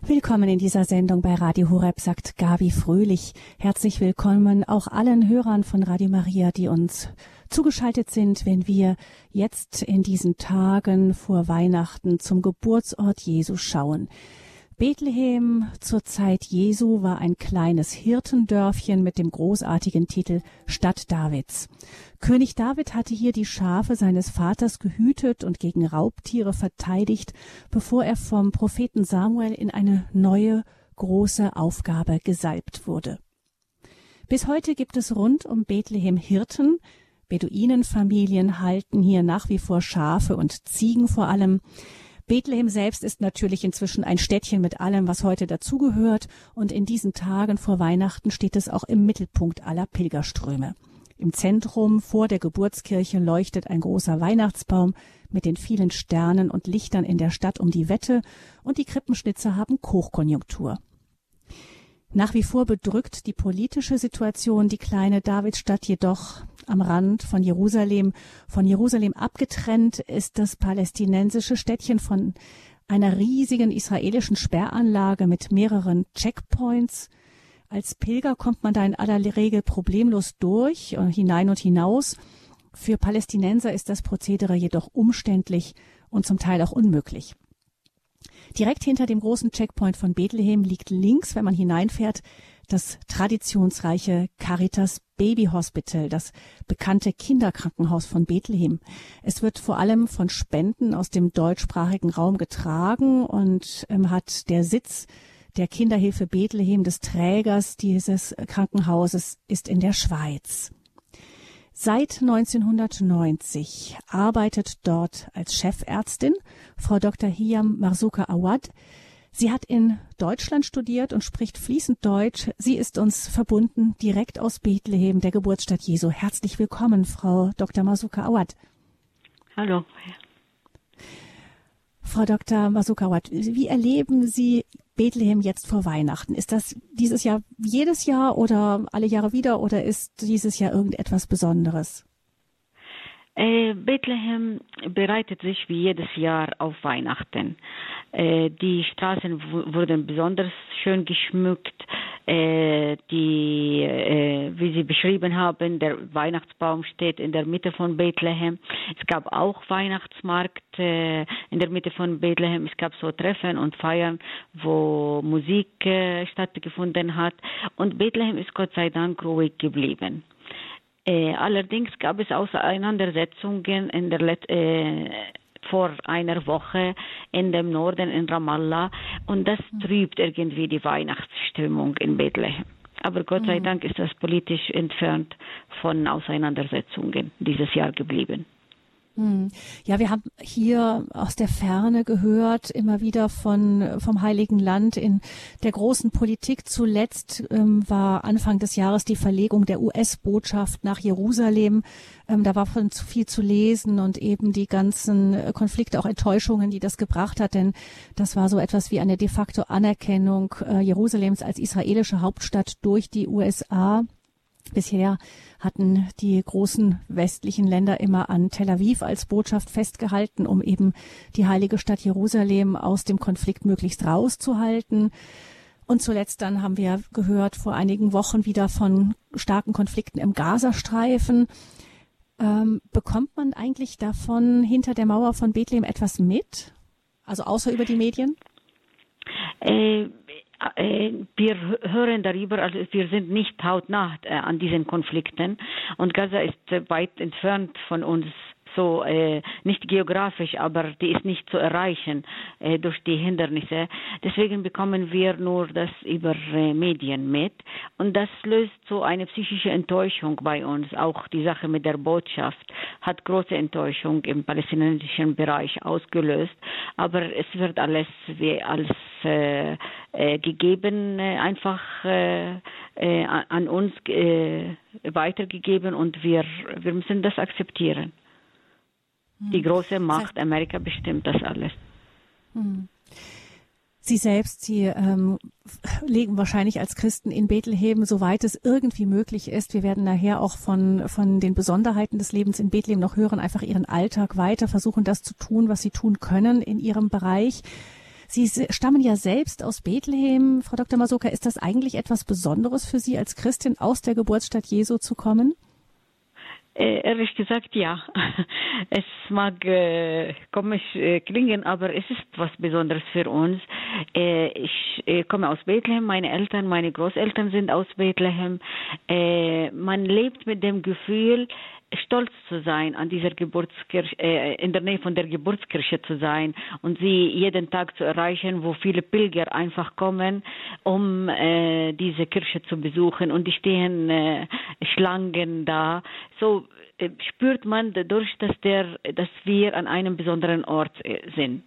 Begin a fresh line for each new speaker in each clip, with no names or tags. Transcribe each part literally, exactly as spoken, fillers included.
Willkommen in dieser Sendung bei Radio Horeb, sagt Gabi Fröhlich. Herzlich willkommen auch allen Hörern von Radio Maria, die uns zugeschaltet sind, wenn wir jetzt in diesen Tagen vor Weihnachten zum Geburtsort Jesu schauen. Bethlehem zur Zeit Jesu war ein kleines Hirtendörfchen mit dem großartigen Titel Stadt Davids. König David hatte hier die Schafe seines Vaters gehütet und gegen Raubtiere verteidigt, bevor er vom Propheten Samuel in eine neue, große Aufgabe gesalbt wurde. Bis heute gibt es rund um Bethlehem Hirten. Beduinenfamilien halten hier nach wie vor Schafe und Ziegen vor allem. Bethlehem selbst ist natürlich inzwischen ein Städtchen mit allem, was heute dazugehört, und in diesen Tagen vor Weihnachten steht es auch im Mittelpunkt aller Pilgerströme. Im Zentrum vor der Geburtskirche leuchtet ein großer Weihnachtsbaum mit den vielen Sternen und Lichtern in der Stadt um die Wette, und die Krippenschnitzer haben Hochkonjunktur. Nach wie vor bedrückt die politische Situation die kleine Davidstadt jedoch. Am Rand von Jerusalem, von Jerusalem abgetrennt, ist das palästinensische Städtchen von einer riesigen israelischen Sperranlage mit mehreren Checkpoints. Als Pilger kommt man da in aller Regel problemlos durch, hinein und hinaus. Für Palästinenser ist das Prozedere jedoch umständlich und zum Teil auch unmöglich. Direkt hinter dem großen Checkpoint von Bethlehem liegt links, wenn man hineinfährt, das traditionsreiche Caritas Baby Hospital, das bekannte Kinderkrankenhaus von Bethlehem. Es wird vor allem von Spenden aus dem deutschsprachigen Raum getragen und ähm, hat der Sitz der Kinderhilfe Bethlehem, des Trägers dieses Krankenhauses, ist in der Schweiz. Seit neunzehnhundertneunzig arbeitet dort als Chefärztin Frau Doktor Hiam Marzuka Awad. Sie hat in Deutschland studiert und spricht fließend Deutsch. Sie ist uns verbunden direkt aus Bethlehem, der Geburtsstadt Jesu. Herzlich willkommen, Frau Doktor Marzuka Awad.
Hallo.
Frau Doktor Marzuka Awad, wie erleben Sie Bethlehem jetzt vor Weihnachten? Ist das dieses Jahr jedes Jahr oder alle Jahre wieder, oder ist dieses Jahr irgendetwas Besonderes?
Äh, Bethlehem bereitet sich wie jedes Jahr auf Weihnachten. Äh, die Straßen w- wurden besonders schön geschmückt. Äh, die, äh, wie Sie beschrieben haben, der Weihnachtsbaum steht in der Mitte von Bethlehem. Es gab auch Weihnachtsmarkt äh, in der Mitte von Bethlehem. Es gab so Treffen und Feiern, wo Musik äh, stattgefunden hat. Und Bethlehem ist Gott sei Dank ruhig geblieben. Äh, allerdings gab es Auseinandersetzungen in der Let- äh, vor einer Woche in dem Norden, in Ramallah, und das trübt irgendwie die Weihnachtsstimmung in Bethlehem. Aber Gott sei Dank ist das politisch entfernt von Auseinandersetzungen dieses Jahr geblieben.
Ja, wir haben hier aus der Ferne gehört, immer wieder von vom Heiligen Land in der großen Politik. Zuletzt ähm, war Anfang des Jahres die Verlegung der U S-Botschaft nach Jerusalem. Ähm, da war von zu viel zu lesen und eben die ganzen Konflikte, auch Enttäuschungen, die das gebracht hat. Denn das war so etwas wie eine de facto Anerkennung äh, Jerusalems als israelische Hauptstadt durch die U S A. Bisher hatten die großen westlichen Länder immer an Tel Aviv als Botschaft festgehalten, um eben die heilige Stadt Jerusalem aus dem Konflikt möglichst rauszuhalten. Und zuletzt dann haben wir gehört vor einigen Wochen wieder von starken Konflikten im Gazastreifen. Ähm, bekommt man eigentlich davon hinter der Mauer von Bethlehem etwas mit? Also außer über die Medien?
Äh, Wir hören darüber, also wir sind nicht hautnah an diesen Konflikten, und Gaza ist weit entfernt von uns, so äh, nicht geografisch, aber die ist nicht zu erreichen äh, durch die Hindernisse. Deswegen bekommen wir nur das über äh, Medien mit, und das löst so eine psychische Enttäuschung bei uns. Auch die Sache mit der Botschaft hat große Enttäuschung im palästinensischen Bereich ausgelöst, aber es wird alles wie alles äh, äh, gegeben, äh, einfach äh, äh, an uns äh, weitergegeben, und wir, wir müssen das akzeptieren. Die große Macht Amerika bestimmt das alles.
Sie selbst, Sie ähm, leben wahrscheinlich als Christen in Bethlehem, soweit es irgendwie möglich ist. Wir werden nachher auch von von den Besonderheiten des Lebens in Bethlehem noch hören, einfach Ihren Alltag weiter versuchen, das zu tun, was Sie tun können in Ihrem Bereich. Sie stammen ja selbst aus Bethlehem. Frau Doktor Masoka, ist das eigentlich etwas Besonderes für Sie als Christin, aus der Geburtsstadt Jesu zu kommen?
Äh, ehrlich gesagt, ja. Es mag äh, komisch äh, klingen, aber es ist was Besonderes für uns. Äh, ich äh, komme aus Bethlehem, meine Eltern, meine Großeltern sind aus Bethlehem. Äh, man lebt mit dem Gefühl, stolz zu sein, an dieser Geburtskirche, äh, in der Nähe von der Geburtskirche zu sein und sie jeden Tag zu erreichen, wo viele Pilger einfach kommen, um äh, diese Kirche zu besuchen, und die stehen äh, Schlangen da. So äh, spürt man dadurch, dass der, dass wir an einem besonderen Ort äh, sind.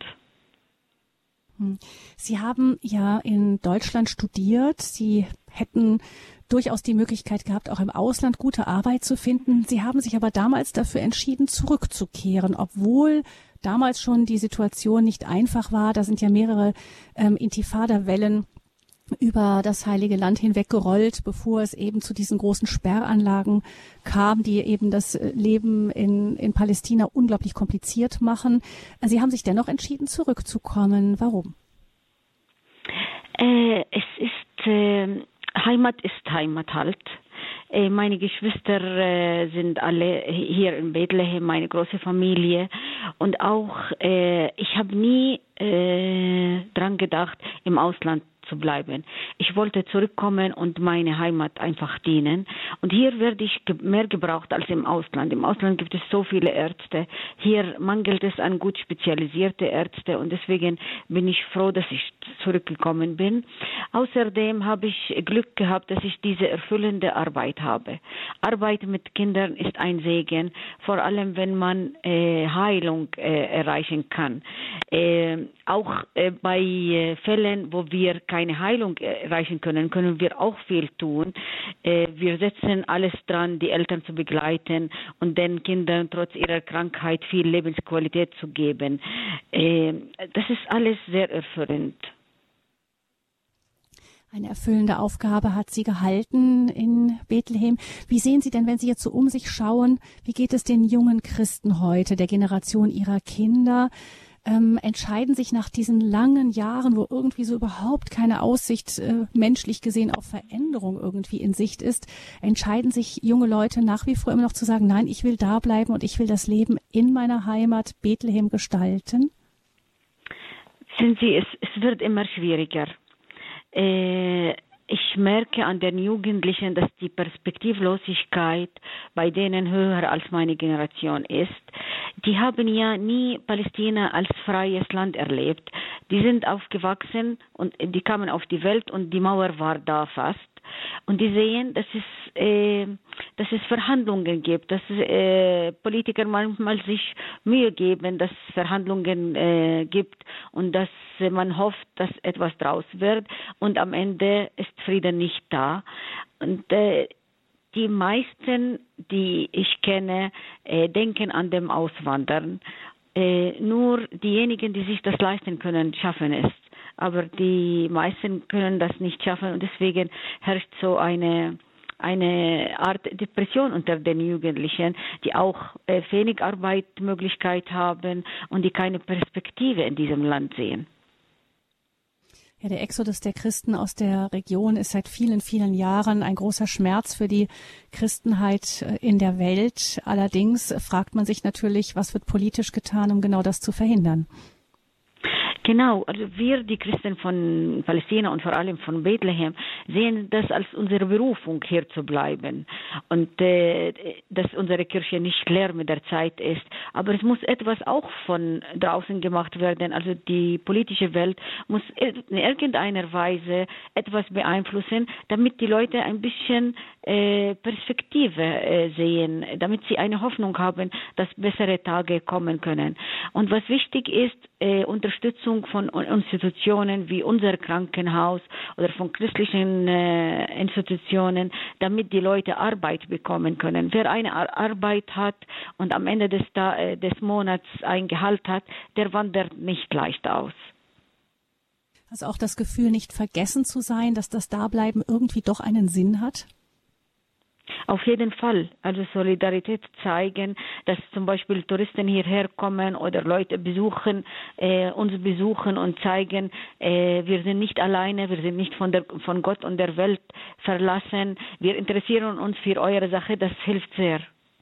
Sie haben ja in Deutschland studiert. Sie hätten durchaus die Möglichkeit gehabt, auch im Ausland gute Arbeit zu finden. Sie haben sich aber damals dafür entschieden, zurückzukehren, obwohl damals schon die Situation nicht einfach war. Da sind ja mehrere ähm, Intifada-Wellen über das Heilige Land hinweg gerollt, bevor es eben zu diesen großen Sperranlagen kam, die eben das Leben in, in Palästina unglaublich kompliziert machen. Sie haben sich dennoch entschieden, zurückzukommen. Warum?
Äh, es ist, äh, Heimat ist Heimat halt. Äh, meine Geschwister äh, sind alle hier in Bethlehem, meine große Familie. Und auch, äh, ich habe nie äh, dran gedacht, im Ausland zu bleiben. Ich wollte zurückkommen und meine Heimat einfach dienen. Und hier werde ich mehr gebraucht als im Ausland. Im Ausland gibt es so viele Ärzte. Hier mangelt es an gut spezialisierte Ärzte, und deswegen bin ich froh, dass ich zurückgekommen bin. Außerdem habe ich Glück gehabt, dass ich diese erfüllende Arbeit habe. Arbeit mit Kindern ist ein Segen, vor allem wenn man äh, Heilung äh, erreichen kann. Äh, auch äh, bei äh, Fällen, wo wir keine Heilung erreichen können, können wir auch viel tun. Äh, wir setzen alles dran, die Eltern zu begleiten und den Kindern trotz ihrer Krankheit viel Lebensqualität zu geben. Äh, das ist alles sehr erfüllend.
Eine erfüllende Aufgabe hat sie gehalten in Bethlehem. Wie sehen Sie denn, wenn Sie jetzt so um sich schauen, wie geht es den jungen Christen heute, der Generation ihrer Kinder? Ähm, entscheiden sich nach diesen langen Jahren, wo irgendwie so überhaupt keine Aussicht äh, menschlich gesehen auf Veränderung irgendwie in Sicht ist, entscheiden sich junge Leute nach wie vor immer noch zu sagen, nein, ich will da bleiben und ich will das Leben in meiner Heimat Bethlehem gestalten?
Sind Sie, es, es wird immer schwieriger. Äh, Ich merke an den Jugendlichen, dass die Perspektivlosigkeit bei denen höher als meine Generation ist. Die haben ja nie Palästina als freies Land erlebt. Die sind aufgewachsen und die kamen auf die Welt und die Mauer war da fast. Und die sehen, dass es, äh, dass es Verhandlungen gibt, dass äh, Politiker manchmal sich Mühe geben, dass es Verhandlungen äh, gibt und dass äh, man hofft, dass etwas draus wird, und am Ende ist Frieden nicht da. Und äh, die meisten, die ich kenne, äh, denken an dem Auswandern. Äh, nur diejenigen, die sich das leisten können, schaffen es. Aber die meisten können das nicht schaffen, und deswegen herrscht so eine, eine Art Depression unter den Jugendlichen, die auch äh, wenig Arbeitsmöglichkeit haben und die keine Perspektive in diesem Land sehen.
Ja, der Exodus der Christen aus der Region ist seit vielen, vielen Jahren ein großer Schmerz für die Christenheit in der Welt. Allerdings fragt man sich natürlich, was wird politisch getan, um genau das zu verhindern?
Genau, also wir, die Christen von Palästina und vor allem von Bethlehem, sehen das als unsere Berufung, hier zu bleiben. Und äh, dass unsere Kirche nicht leer mit der Zeit ist. Aber es muss etwas auch von draußen gemacht werden. Also die politische Welt muss in irgendeiner Weise etwas beeinflussen, damit die Leute ein bisschen äh, Perspektive äh, sehen, damit sie eine Hoffnung haben, dass bessere Tage kommen können. Und was wichtig ist, äh, Unterstützung von Institutionen wie unser Krankenhaus oder von christlichen äh, Institutionen, damit die Leute Arbeit bekommen können. Wer eine Ar- Arbeit hat und am Ende des, äh, des Monats ein Gehalt hat, der wandert nicht leicht aus.
Also auch das Gefühl, nicht vergessen zu sein, dass das Dableiben irgendwie doch einen Sinn hat?
Auf jeden Fall. Also Solidarität zeigen, dass zum Beispiel Touristen hierher kommen oder Leute besuchen, äh, uns besuchen und zeigen, äh, wir sind nicht alleine, wir sind nicht von der, von Gott und der Welt verlassen. Wir interessieren uns für eure Sache, das hilft sehr.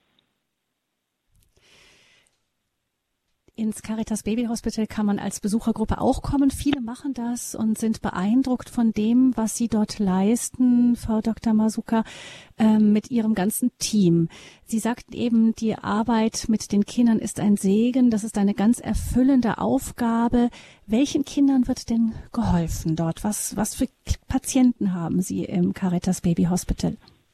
Ins Caritas Baby Hospital kann man als Besuchergruppe auch kommen. Viele machen das und sind beeindruckt von dem, was Sie dort leisten, Frau Doktor Masuka, äh, mit Ihrem ganzen Team. Sie sagten eben, die Arbeit mit den Kindern ist ein Segen. Das ist eine ganz erfüllende Aufgabe. Welchen Kindern wird denn geholfen dort? Was, was für Patienten haben Sie im Caritas Baby Hospital?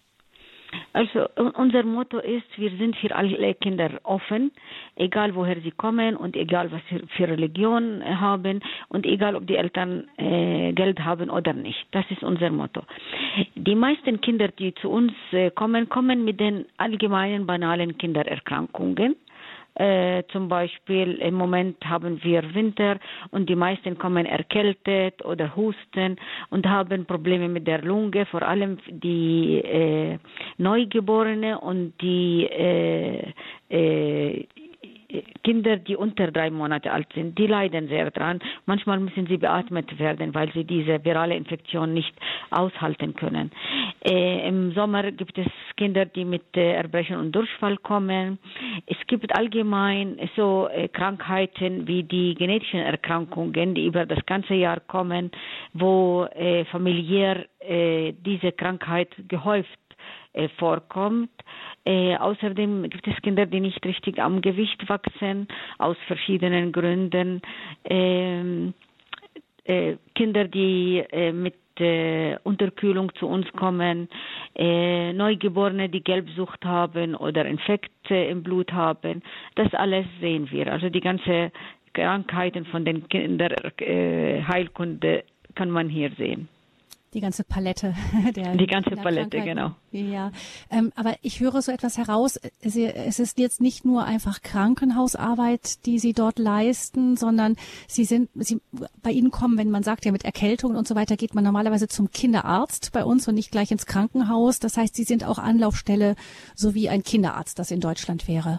Also unser Motto ist, wir sind für alle Kinder offen, egal woher sie kommen und egal was sie für Religion haben und egal ob die Eltern äh, Geld haben oder nicht. Das ist unser Motto. Die meisten Kinder, die zu uns äh, kommen, kommen mit den allgemeinen banalen Kindererkrankungen. Äh, zum Beispiel im Moment haben wir Winter und die meisten kommen erkältet oder husten und haben Probleme mit der Lunge, vor allem die äh, Neugeborene und die äh, äh, Kinder, die unter drei Monate alt sind, die leiden sehr dran. Manchmal müssen sie beatmet werden, weil sie diese virale Infektion nicht aushalten können. Äh, Im Sommer gibt es Kinder, die mit äh, Erbrechen und Durchfall kommen. Es gibt allgemein so äh, Krankheiten wie die genetischen Erkrankungen, die über das ganze Jahr kommen, wo äh, familiär äh, diese Krankheit gehäuft äh, vorkommt. Äh, außerdem gibt es Kinder, die nicht richtig am Gewicht wachsen, aus verschiedenen Gründen. Ähm, äh, Kinder, die äh, mit äh, Unterkühlung zu uns kommen, äh, Neugeborene, die Gelbsucht haben oder Infekte im Blut haben. Das alles sehen wir. Also die ganze Krankheiten von den Kinderheilkunde äh, kann man hier sehen.
Die ganze Palette der
Die ganze Palette, genau.
Ja, ähm, aber ich höre so etwas heraus. Es, es ist jetzt nicht nur einfach Krankenhausarbeit, die Sie dort leisten, sondern Sie sind, Sie, bei Ihnen kommen, wenn man sagt, ja, mit Erkältungen und so weiter, geht man normalerweise zum Kinderarzt bei uns und nicht gleich ins Krankenhaus. Das heißt, Sie sind auch Anlaufstelle, so wie ein Kinderarzt das in Deutschland wäre.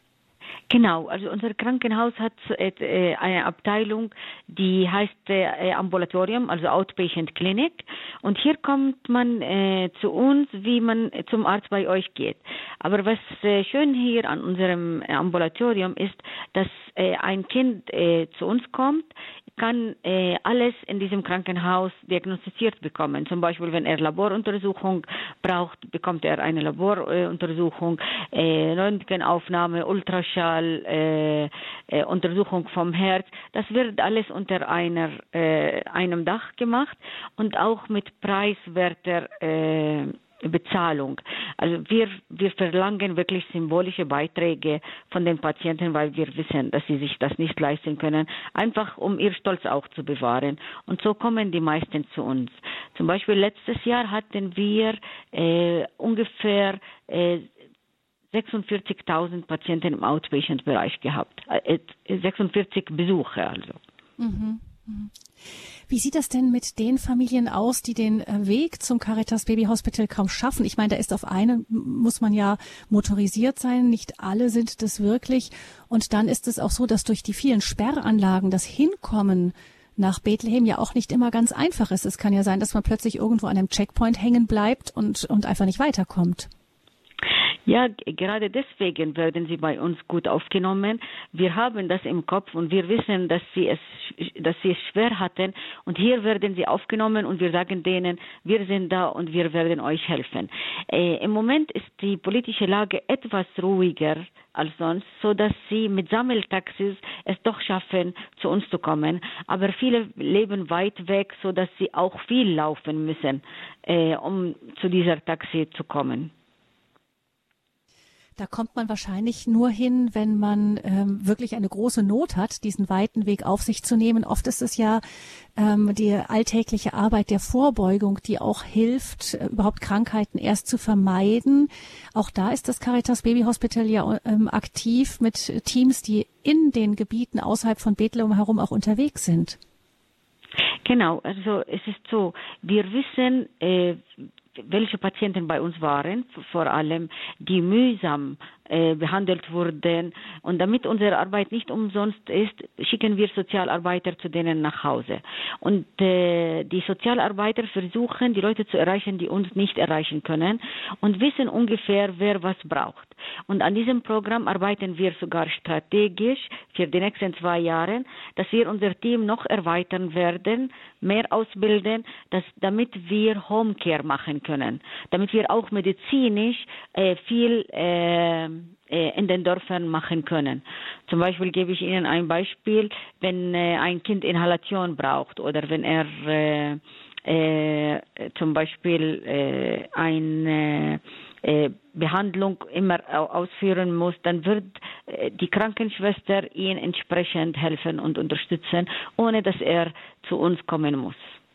Genau, also unser Krankenhaus hat äh, eine Abteilung, die heißt äh, Ambulatorium, also Outpatient Clinic. Und hier kommt man äh, zu uns, wie man zum Arzt bei euch geht. Aber was äh, schön hier an unserem Ambulatorium ist, dass äh, ein Kind äh, zu uns kommt, kann äh, alles in diesem Krankenhaus diagnostiziert bekommen. Zum Beispiel, wenn er Laboruntersuchung braucht, bekommt er eine Laboruntersuchung, äh, Röntgenaufnahme, Ultraschall, äh, äh, Untersuchung vom Herz. Das wird alles unter einer, äh, einem Dach gemacht und auch mit preiswerter äh, Bezahlung. Also wir, wir verlangen wirklich symbolische Beiträge von den Patienten, weil wir wissen, dass sie sich das nicht leisten können, einfach um ihr Stolz auch zu bewahren. Und so kommen die meisten zu uns. Zum Beispiel letztes Jahr hatten wir äh, ungefähr äh, sechsundvierzigtausend Patienten im Outpatient-Bereich gehabt. Äh, sechsundvierzig Besuche also.
Mhm. Wie sieht das denn mit den Familien aus, die den Weg zum Caritas Baby Hospital kaum schaffen? Ich meine, da ist auf einen, muss man ja motorisiert sein. Nicht alle sind das wirklich. Und dann ist es auch so, dass durch die vielen Sperranlagen das Hinkommen nach Bethlehem ja auch nicht immer ganz einfach ist. Es kann ja sein, dass man plötzlich irgendwo an einem Checkpoint hängen bleibt und, und einfach nicht weiterkommt.
Ja, gerade deswegen werden sie bei uns gut aufgenommen. Wir haben das im Kopf und wir wissen, dass sie es, dass sie es schwer hatten. Und hier werden sie aufgenommen und wir sagen denen, wir sind da und wir werden euch helfen. Äh, Im Moment ist die politische Lage etwas ruhiger als sonst, so dass sie mit Sammeltaxis es doch schaffen, zu uns zu kommen. Aber viele leben weit weg, so dass sie auch viel laufen müssen, äh, um zu dieser Taxi zu kommen.
Da kommt man wahrscheinlich nur hin, wenn man ähm, wirklich eine große Not hat, diesen weiten Weg auf sich zu nehmen. Oft ist es ja ähm, die alltägliche Arbeit der Vorbeugung, die auch hilft, äh, überhaupt Krankheiten erst zu vermeiden. Auch da ist das Caritas Baby Hospital ja ähm, aktiv mit Teams, die in den Gebieten außerhalb von Bethlehem herum auch unterwegs sind.
Genau, also es ist so, wir wissen, äh, welche Patienten bei uns waren, vor allem, die mühsam äh, behandelt wurden. Und damit unsere Arbeit nicht umsonst ist, schicken wir Sozialarbeiter zu denen nach Hause. Und äh, die Sozialarbeiter versuchen, die Leute zu erreichen, die uns nicht erreichen können und wissen ungefähr, wer was braucht. Und an diesem Programm arbeiten wir sogar strategisch für die nächsten zwei Jahre, dass wir unser Team noch erweitern werden, mehr ausbilden, dass, damit wir Homecare machen können, damit wir auch medizinisch äh, viel äh, in den Dörfern machen können. Zum Beispiel gebe ich Ihnen ein Beispiel, wenn äh, ein Kind Inhalation braucht oder wenn er äh, äh, zum Beispiel äh, eine äh, Behandlung immer ausführen muss, dann wird äh, die Krankenschwester ihn entsprechend helfen und unterstützen, ohne dass er zu uns kommen muss.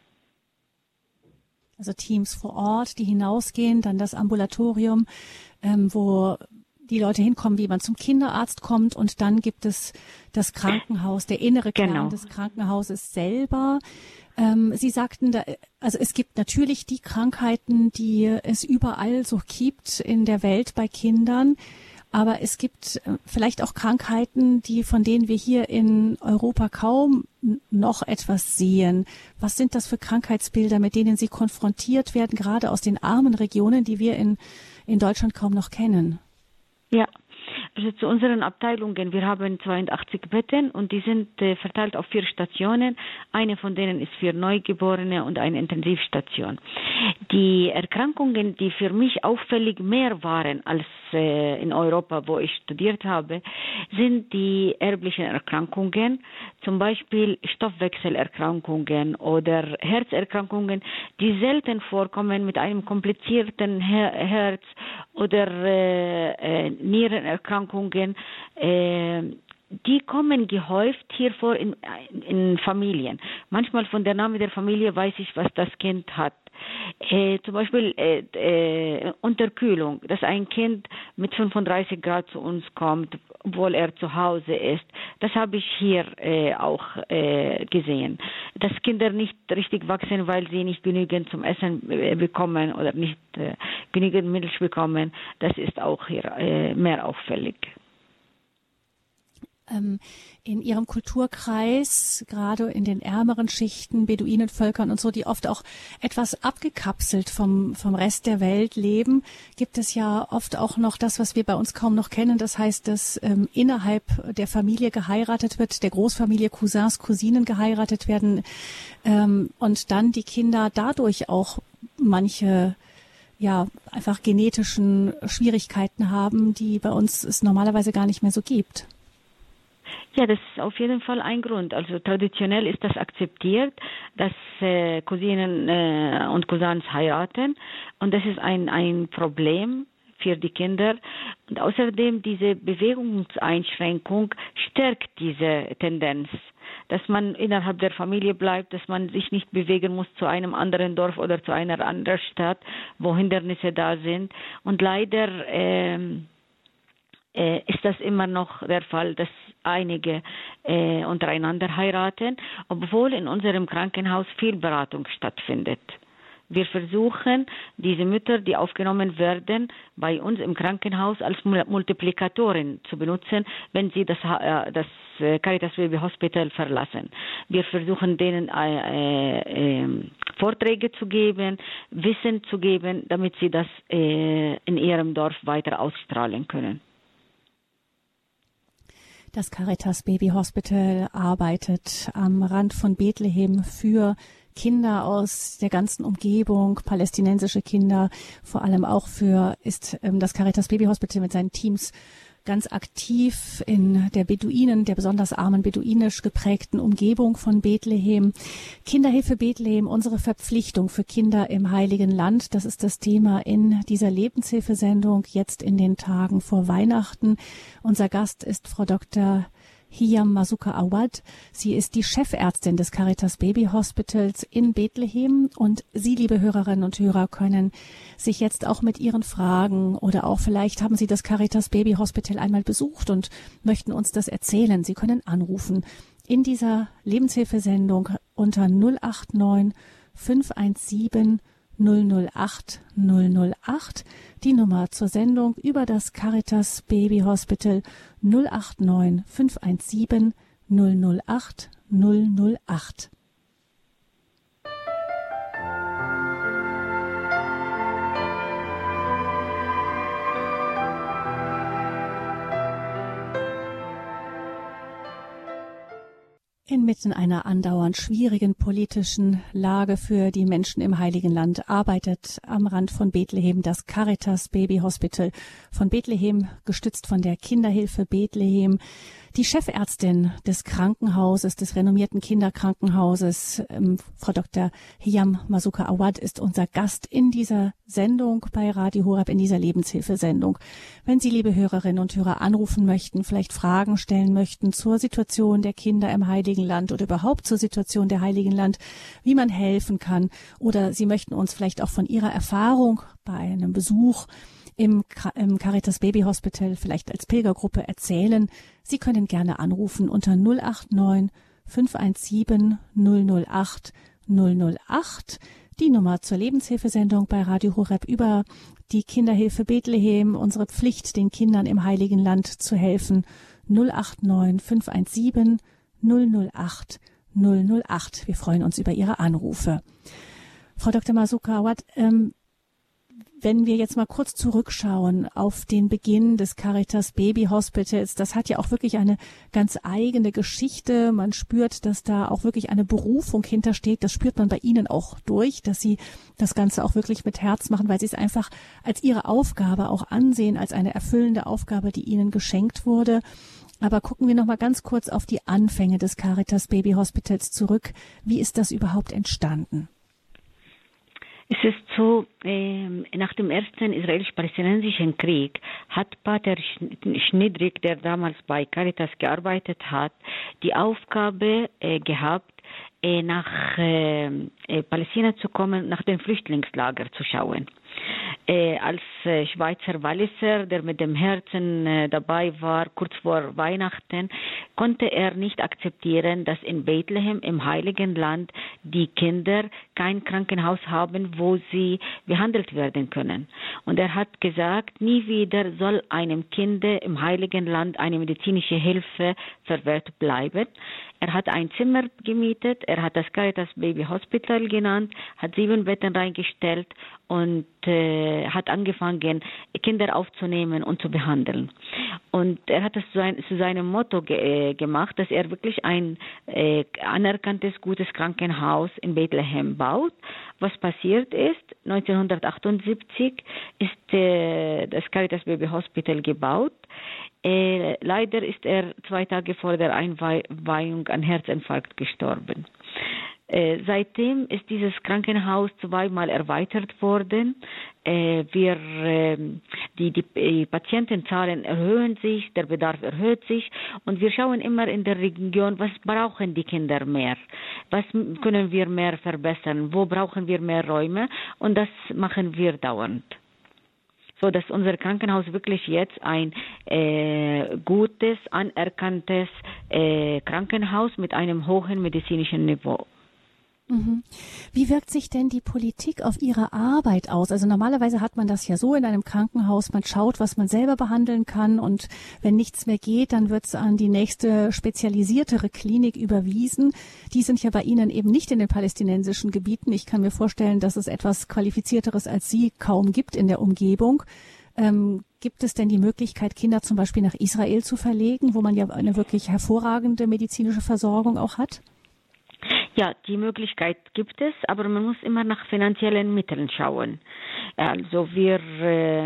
Also Teams vor Ort, die hinausgehen, dann das Ambulatorium, ähm, wo die Leute hinkommen, wie man zum Kinderarzt kommt, und dann gibt es das Krankenhaus, der innere Kern
genau.
des Krankenhauses selber. Ähm, Sie sagten, da, also es gibt natürlich die Krankheiten, die es überall so gibt in der Welt bei Kindern, aber es gibt vielleicht auch Krankheiten, die von denen wir hier in Europa kaum noch etwas sehen. Was sind das für Krankheitsbilder, mit denen Sie konfrontiert werden, gerade aus den armen Regionen, die wir in, in Deutschland kaum noch kennen?
Ja, also zu unseren Abteilungen. Wir haben zweiundachtzig Betten und die sind äh, verteilt auf vier Stationen. Eine von denen ist für Neugeborene und eine Intensivstation. Die Erkrankungen, die für mich auffällig mehr waren als äh, in Europa, wo ich studiert habe, sind die erblichen Erkrankungen, zum Beispiel Stoffwechselerkrankungen oder Herzerkrankungen, die selten vorkommen mit einem komplizierten Her- Herz oder äh, äh, Nierenerkrankungen. Äh, die kommen gehäuft hier vor in, in Familien. Manchmal von der Name der Familie weiß ich, was das Kind hat. Äh, zum Beispiel äh, äh, Unterkühlung, dass ein Kind mit fünfunddreißig Grad zu uns kommt, obwohl er zu Hause ist. Das habe ich hier äh, auch äh, gesehen. Dass Kinder nicht richtig wachsen, weil sie nicht genügend zum Essen äh, bekommen oder nicht äh, genügend Milch bekommen, das ist auch hier äh, mehr auffällig.
In Ihrem Kulturkreis, gerade in den ärmeren Schichten, Beduinenvölkern und so, die oft auch etwas abgekapselt vom, vom Rest der Welt leben, gibt es ja oft auch noch das, was wir bei uns kaum noch kennen. Das heißt, dass ähm, innerhalb der Familie geheiratet wird, der Großfamilie Cousins, Cousinen geheiratet werden ähm, und dann die Kinder dadurch auch manche ja einfach genetischen Schwierigkeiten haben, die bei uns es normalerweise gar nicht mehr so gibt.
Ja, das ist auf jeden Fall ein Grund. Also traditionell ist das akzeptiert, dass äh, Cousinen äh, und Cousins heiraten, und das ist ein ein Problem für die Kinder. Und außerdem diese Bewegungseinschränkung stärkt diese Tendenz, dass man innerhalb der Familie bleibt, dass man sich nicht bewegen muss zu einem anderen Dorf oder zu einer anderen Stadt, wo Hindernisse da sind. Und leider ähm, äh, ist das immer noch der Fall, dass einige äh, untereinander heiraten, obwohl in unserem Krankenhaus viel Beratung stattfindet. Wir versuchen, diese Mütter, die aufgenommen werden, bei uns im Krankenhaus als Multiplikatoren zu benutzen, wenn sie das, äh, das Caritas Baby Hospital verlassen. Wir versuchen, denen äh, äh, Vorträge zu geben, Wissen zu geben, damit sie das äh, in ihrem Dorf weiter ausstrahlen können.
Das Caritas Baby Hospital arbeitet am Rand von Bethlehem für Kinder aus der ganzen Umgebung, palästinensische Kinder, vor allem auch für, ist ähm, das Caritas Baby Hospital mit seinen Teams ganz aktiv in der Beduinen, der besonders armen beduinisch geprägten Umgebung von Bethlehem. Kinderhilfe Bethlehem, unsere Verpflichtung für Kinder im Heiligen Land. Das ist das Thema in dieser Lebenshilfesendung jetzt in den Tagen vor Weihnachten. Unser Gast ist Frau Doktor Hiyam Masuka Awad. Sie ist die Chefärztin des Caritas Baby Hospitals in Bethlehem, und Sie, liebe Hörerinnen und Hörer, können sich jetzt auch mit Ihren Fragen, oder auch vielleicht haben Sie das Caritas Baby Hospital einmal besucht und möchten uns das erzählen. Sie können anrufen in dieser Lebenshilfesendung unter null acht neun fünf eins sieben null null acht null null acht. Die Nummer zur Sendung über das Caritas Baby Hospital null acht neun fünf eins sieben null null acht null null acht. Inmitten einer andauernd schwierigen politischen Lage für die Menschen im Heiligen Land arbeitet am Rand von Bethlehem das Caritas Baby Hospital von Bethlehem, gestützt von der Kinderhilfe Bethlehem. Die Chefärztin des Krankenhauses, des renommierten Kinderkrankenhauses, ähm, Frau Doktor Hiyam Masuka Awad, ist unser Gast in dieser Sendung bei Radio Horeb, in dieser Lebenshilfesendung. Wenn Sie, liebe Hörerinnen und Hörer, anrufen möchten, vielleicht Fragen stellen möchten zur Situation der Kinder im Heiligen Land oder überhaupt zur Situation der Heiligen Land, wie man helfen kann, oder Sie möchten uns vielleicht auch von Ihrer Erfahrung bei einem Besuch im, im Caritas Baby Hospital vielleicht als Pilgergruppe erzählen. Sie können gerne anrufen unter null acht neun fünf eins sieben null null acht null null acht. Die Nummer zur Lebenshilfesendung bei Radio Horeb über die Kinderhilfe Bethlehem, unsere Pflicht, den Kindern im Heiligen Land zu helfen. null acht neun fünf eins sieben null null acht null null acht. Wir freuen uns über Ihre Anrufe. Frau Doktor Masuka Awad, ähm, wenn wir jetzt mal kurz zurückschauen auf den Beginn des Caritas Baby Hospitals, das hat ja auch wirklich eine ganz eigene Geschichte. Man spürt, dass da auch wirklich eine Berufung hintersteht. Das spürt man bei Ihnen auch durch, dass Sie das Ganze auch wirklich mit Herz machen, weil Sie es einfach als Ihre Aufgabe auch ansehen, als eine erfüllende Aufgabe, die Ihnen geschenkt wurde. Aber gucken wir noch mal ganz kurz auf die Anfänge des Caritas Baby Hospitals zurück. Wie ist das überhaupt entstanden?
Es ist so, äh, nach dem ersten israelisch-palästinensischen Krieg hat Pater Schnidrik, der damals bei Caritas gearbeitet hat, die Aufgabe äh, gehabt, äh, nach äh, Palästina zu kommen, nach dem Flüchtlingslager zu schauen. Äh, als äh, Schweizer Walliser, der mit dem Herzen äh, dabei war, kurz vor Weihnachten, konnte er nicht akzeptieren, dass in Bethlehem, im Heiligen Land, die Kinder kein Krankenhaus haben, wo sie behandelt werden können. Und er hat gesagt, nie wieder soll einem Kind im Heiligen Land eine medizinische Hilfe verwehrt bleiben. Er hat ein Zimmer gemietet, er hat das Caritas Baby Hospital genannt, hat sieben Betten reingestellt und äh, hat angefangen, Kinder aufzunehmen und zu behandeln. Und er hat es zu, sein, zu seinem Motto ge, äh, gemacht, dass er wirklich ein äh, anerkanntes, gutes Krankenhaus in Bethlehem baut. Was passiert ist, neunzehnhundertachtundsiebzig ist äh, das Caritas Baby Hospital gebaut. Äh, leider ist er zwei Tage vor der Einweihung an Herzinfarkt gestorben. Äh, seitdem ist dieses Krankenhaus zweimal erweitert worden. Äh, wir, äh, die, die, die Patientenzahlen erhöhen sich, der Bedarf erhöht sich und wir schauen immer in der Region, was brauchen die Kinder mehr, was können wir mehr verbessern, wo brauchen wir mehr Räume, und das machen wir dauernd. So dass unser Krankenhaus wirklich jetzt ein äh, gutes, anerkanntes äh, Krankenhaus mit einem hohen medizinischen Niveau.
Mhm. Wie wirkt sich denn die Politik auf Ihre Arbeit aus? Also normalerweise hat man das ja so in einem Krankenhaus, man schaut, was man selber behandeln kann, und wenn nichts mehr geht, dann wird es an die nächste spezialisiertere Klinik überwiesen. Die sind ja bei Ihnen eben nicht in den palästinensischen Gebieten. Ich kann mir vorstellen, dass es etwas Qualifizierteres als Sie kaum gibt in der Umgebung. Ähm, gibt es denn die Möglichkeit, Kinder zum Beispiel nach Israel zu verlegen, wo man ja eine wirklich hervorragende medizinische Versorgung auch hat?
Ja, die Möglichkeit gibt es, aber man muss immer nach finanziellen Mitteln schauen. Also wir äh,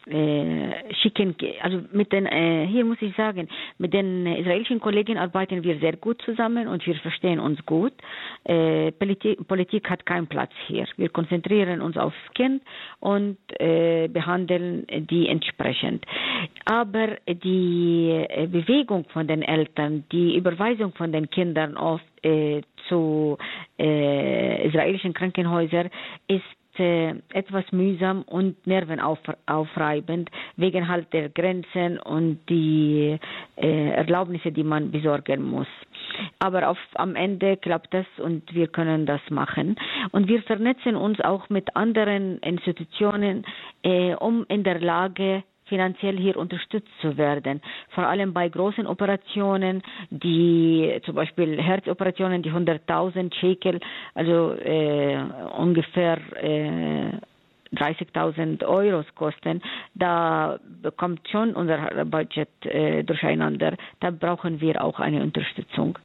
äh, schicken, also mit den, äh, hier muss ich sagen, mit den israelischen Kollegen arbeiten wir sehr gut zusammen und wir verstehen uns gut. Äh, Politik, Politik hat keinen Platz hier. Wir konzentrieren uns aufs Kind und äh, behandeln die entsprechend. Aber die Bewegung von den Eltern, die Überweisung von den Kindern oft äh, zu äh, israelischen Krankenhäusern ist äh, etwas mühsam und nervenaufreibend wegen halt der Grenzen und die äh, Erlaubnisse, die man besorgen muss. Aber auf, am Ende klappt das und wir können das machen. Und wir vernetzen uns auch mit anderen Institutionen, äh, um in der Lage finanziell hier unterstützt zu werden. Vor allem bei großen Operationen, die zum Beispiel Herzoperationen, die hunderttausend Shekel, also äh, ungefähr äh, dreißigtausend Euro kosten, da kommt schon unser Budget äh, durcheinander. Da brauchen wir auch eine Unterstützung.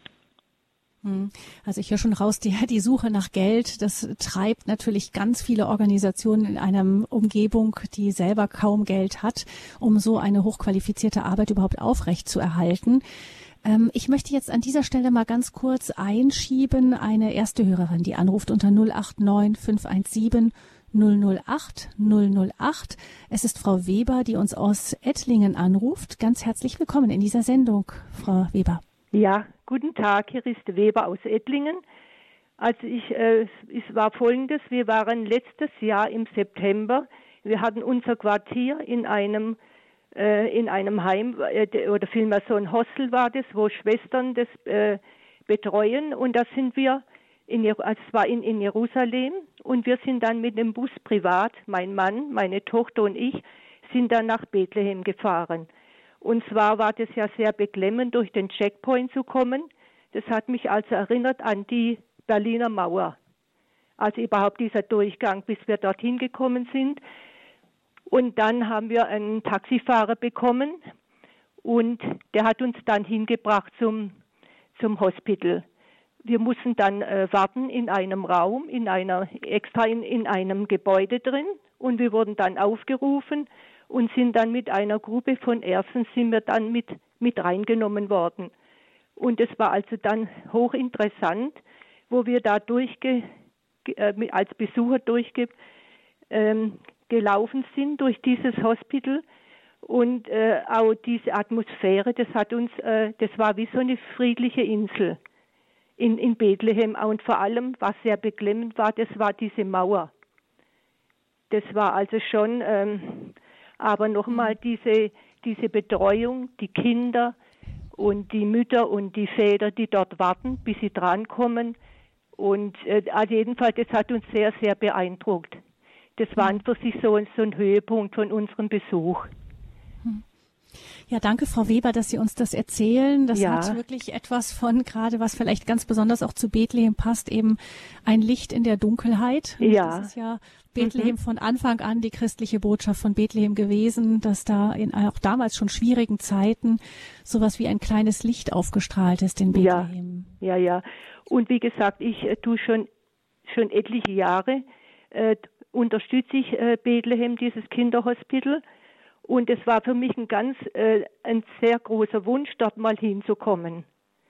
Also ich höre schon raus, die, die Suche nach Geld, das treibt natürlich ganz viele Organisationen in einer Umgebung, die selber kaum Geld hat, um so eine hochqualifizierte Arbeit überhaupt aufrechtzuerhalten. Ähm, ich möchte jetzt an dieser Stelle mal ganz kurz einschieben, eine erste Hörerin, die anruft unter null acht neun fünf eins sieben null null acht null null acht. Es ist Frau Weber, die uns aus Ettlingen anruft. Ganz herzlich willkommen in dieser Sendung, Frau Weber.
Ja, guten Tag, hier ist Weber aus Ettlingen. Also ich, äh, es war Folgendes, wir waren letztes Jahr im September, wir hatten unser Quartier in einem äh, in einem Heim, äh, oder vielmehr so ein Hostel war das, wo Schwestern das äh, betreuen, und da sind wir, in, also es war in, in Jerusalem, und wir sind dann mit dem Bus privat, mein Mann, meine Tochter und ich, sind dann nach Bethlehem gefahren. Und zwar war das ja sehr beklemmend, durch den Checkpoint zu kommen. Das hat mich also erinnert an die Berliner Mauer. Also überhaupt dieser Durchgang, bis wir dorthin gekommen sind. Und dann haben wir einen Taxifahrer bekommen und der hat uns dann hingebracht zum, zum Hospital. Wir mussten dann äh, warten in einem Raum, in einer, extra in, in einem Gebäude drin, und wir wurden dann aufgerufen und sind dann mit einer Gruppe von Ärzten sind wir dann mit, mit reingenommen worden. Und es war also dann hochinteressant, wo wir da durchge, äh, als Besucher durchgelaufen ähm, sind durch dieses Hospital. Und äh, auch diese Atmosphäre, das hat uns, äh, das war wie so eine friedliche Insel in, in Bethlehem. Und vor allem, was sehr beklemmend war, das war diese Mauer. Das war also schon... Ähm, Aber nochmal diese, diese Betreuung, die Kinder und die Mütter und die Väter, die dort warten, bis sie drankommen. Und äh, auf jeden Fall, das hat uns sehr, sehr beeindruckt. Das war für sich so, so ein Höhepunkt von unserem Besuch.
Ja, danke, Frau Weber, dass Sie uns das erzählen. Das
ja.
hat wirklich etwas von, gerade was vielleicht ganz besonders auch zu Bethlehem passt, eben ein Licht in der Dunkelheit.
Ja.
Das ist ja Bethlehem mhm. von Anfang an die christliche Botschaft von Bethlehem gewesen, dass da in auch damals schon schwierigen Zeiten sowas wie ein kleines Licht aufgestrahlt ist in Bethlehem.
Ja, ja, ja. Und wie gesagt, ich äh, tue schon, schon etliche Jahre, äh, unterstütze ich äh, Bethlehem, dieses Kinderhospital. Und es war für mich ein ganz, äh, ein sehr großer Wunsch, dort mal hinzukommen.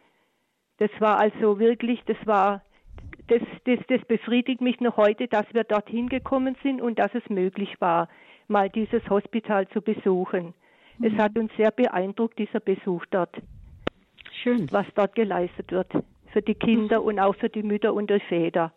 Das war also wirklich, das war, das, das, das befriedigt mich noch heute, dass wir dort hingekommen sind und dass es möglich war, mal dieses Hospital zu besuchen. Mhm. Es hat uns sehr beeindruckt, dieser Besuch dort.
Schön.
Was dort geleistet wird. Für die Kinder mhm. und auch für die Mütter und die Väter.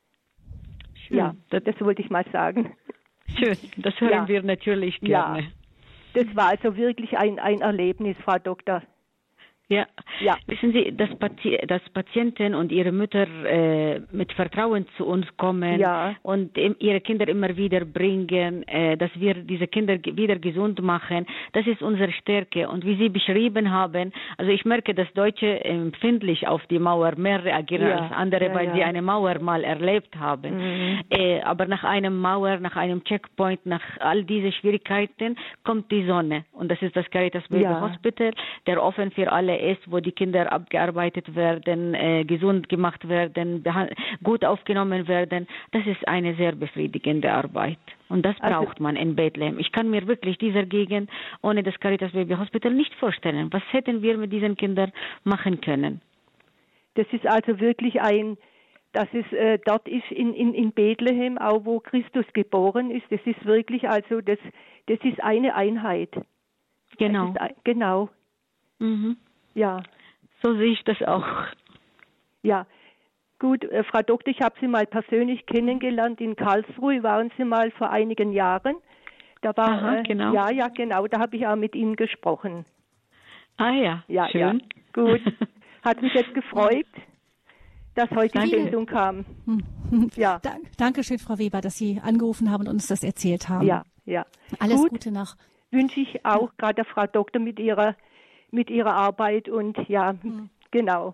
Schön. Ja, das, das wollte ich mal sagen.
Schön, das hören ja. wir natürlich gerne.
Ja. Das war also wirklich ein, ein Erlebnis, Frau Doktor.
Ja. ja, wissen Sie, dass, Pati- dass Patienten und ihre Mütter äh, mit Vertrauen zu uns kommen
ja.
und im, ihre Kinder immer wieder bringen, äh, dass wir diese Kinder g- wieder gesund machen, das ist unsere Stärke. Und wie Sie beschrieben haben, also ich merke, dass Deutsche empfindlich auf die Mauer mehr reagieren ja. als andere, ja, weil ja. sie eine Mauer mal erlebt haben. Mhm. Äh, aber nach einem Mauer, nach einem Checkpoint, nach all diese Schwierigkeiten kommt die Sonne. Und das ist das Caritas Baby ja. Hospital, der offen für alle ist, wo die Kinder abgearbeitet werden, äh, gesund gemacht werden, beha- gut aufgenommen werden. Das ist eine sehr befriedigende Arbeit. Und das braucht also, man in Bethlehem. Ich kann mir wirklich dieser Gegend ohne das Caritas Baby Hospital nicht vorstellen. Was hätten wir mit diesen Kindern machen können?
Das ist also wirklich ein, das ist, äh, dort ist in, in, in Bethlehem, auch wo Christus geboren ist, das ist wirklich also, das, das ist eine Einheit.
Genau.
Ein, genau.
Mhm.
Ja.
So sehe ich das auch.
Ja, Gut, äh, Frau Doktor, ich habe Sie mal persönlich kennengelernt. In Karlsruhe waren Sie mal vor einigen Jahren. Da war,
Aha,
äh,
genau.
Ja, ja, genau. Da habe ich auch mit Ihnen gesprochen.
Ah ja,
ja
schön.
Ja. Gut, hat mich jetzt gefreut, dass heute die Sendung kam.
Ja. Dank, Dankeschön, Frau Weber, dass Sie angerufen haben und uns das erzählt haben.
Ja, ja.
Alles
Gut,
Gute noch.
Wünsche ich auch ja. gerade der Frau Doktor mit ihrer, mit ihrer Arbeit und ja, hm. genau.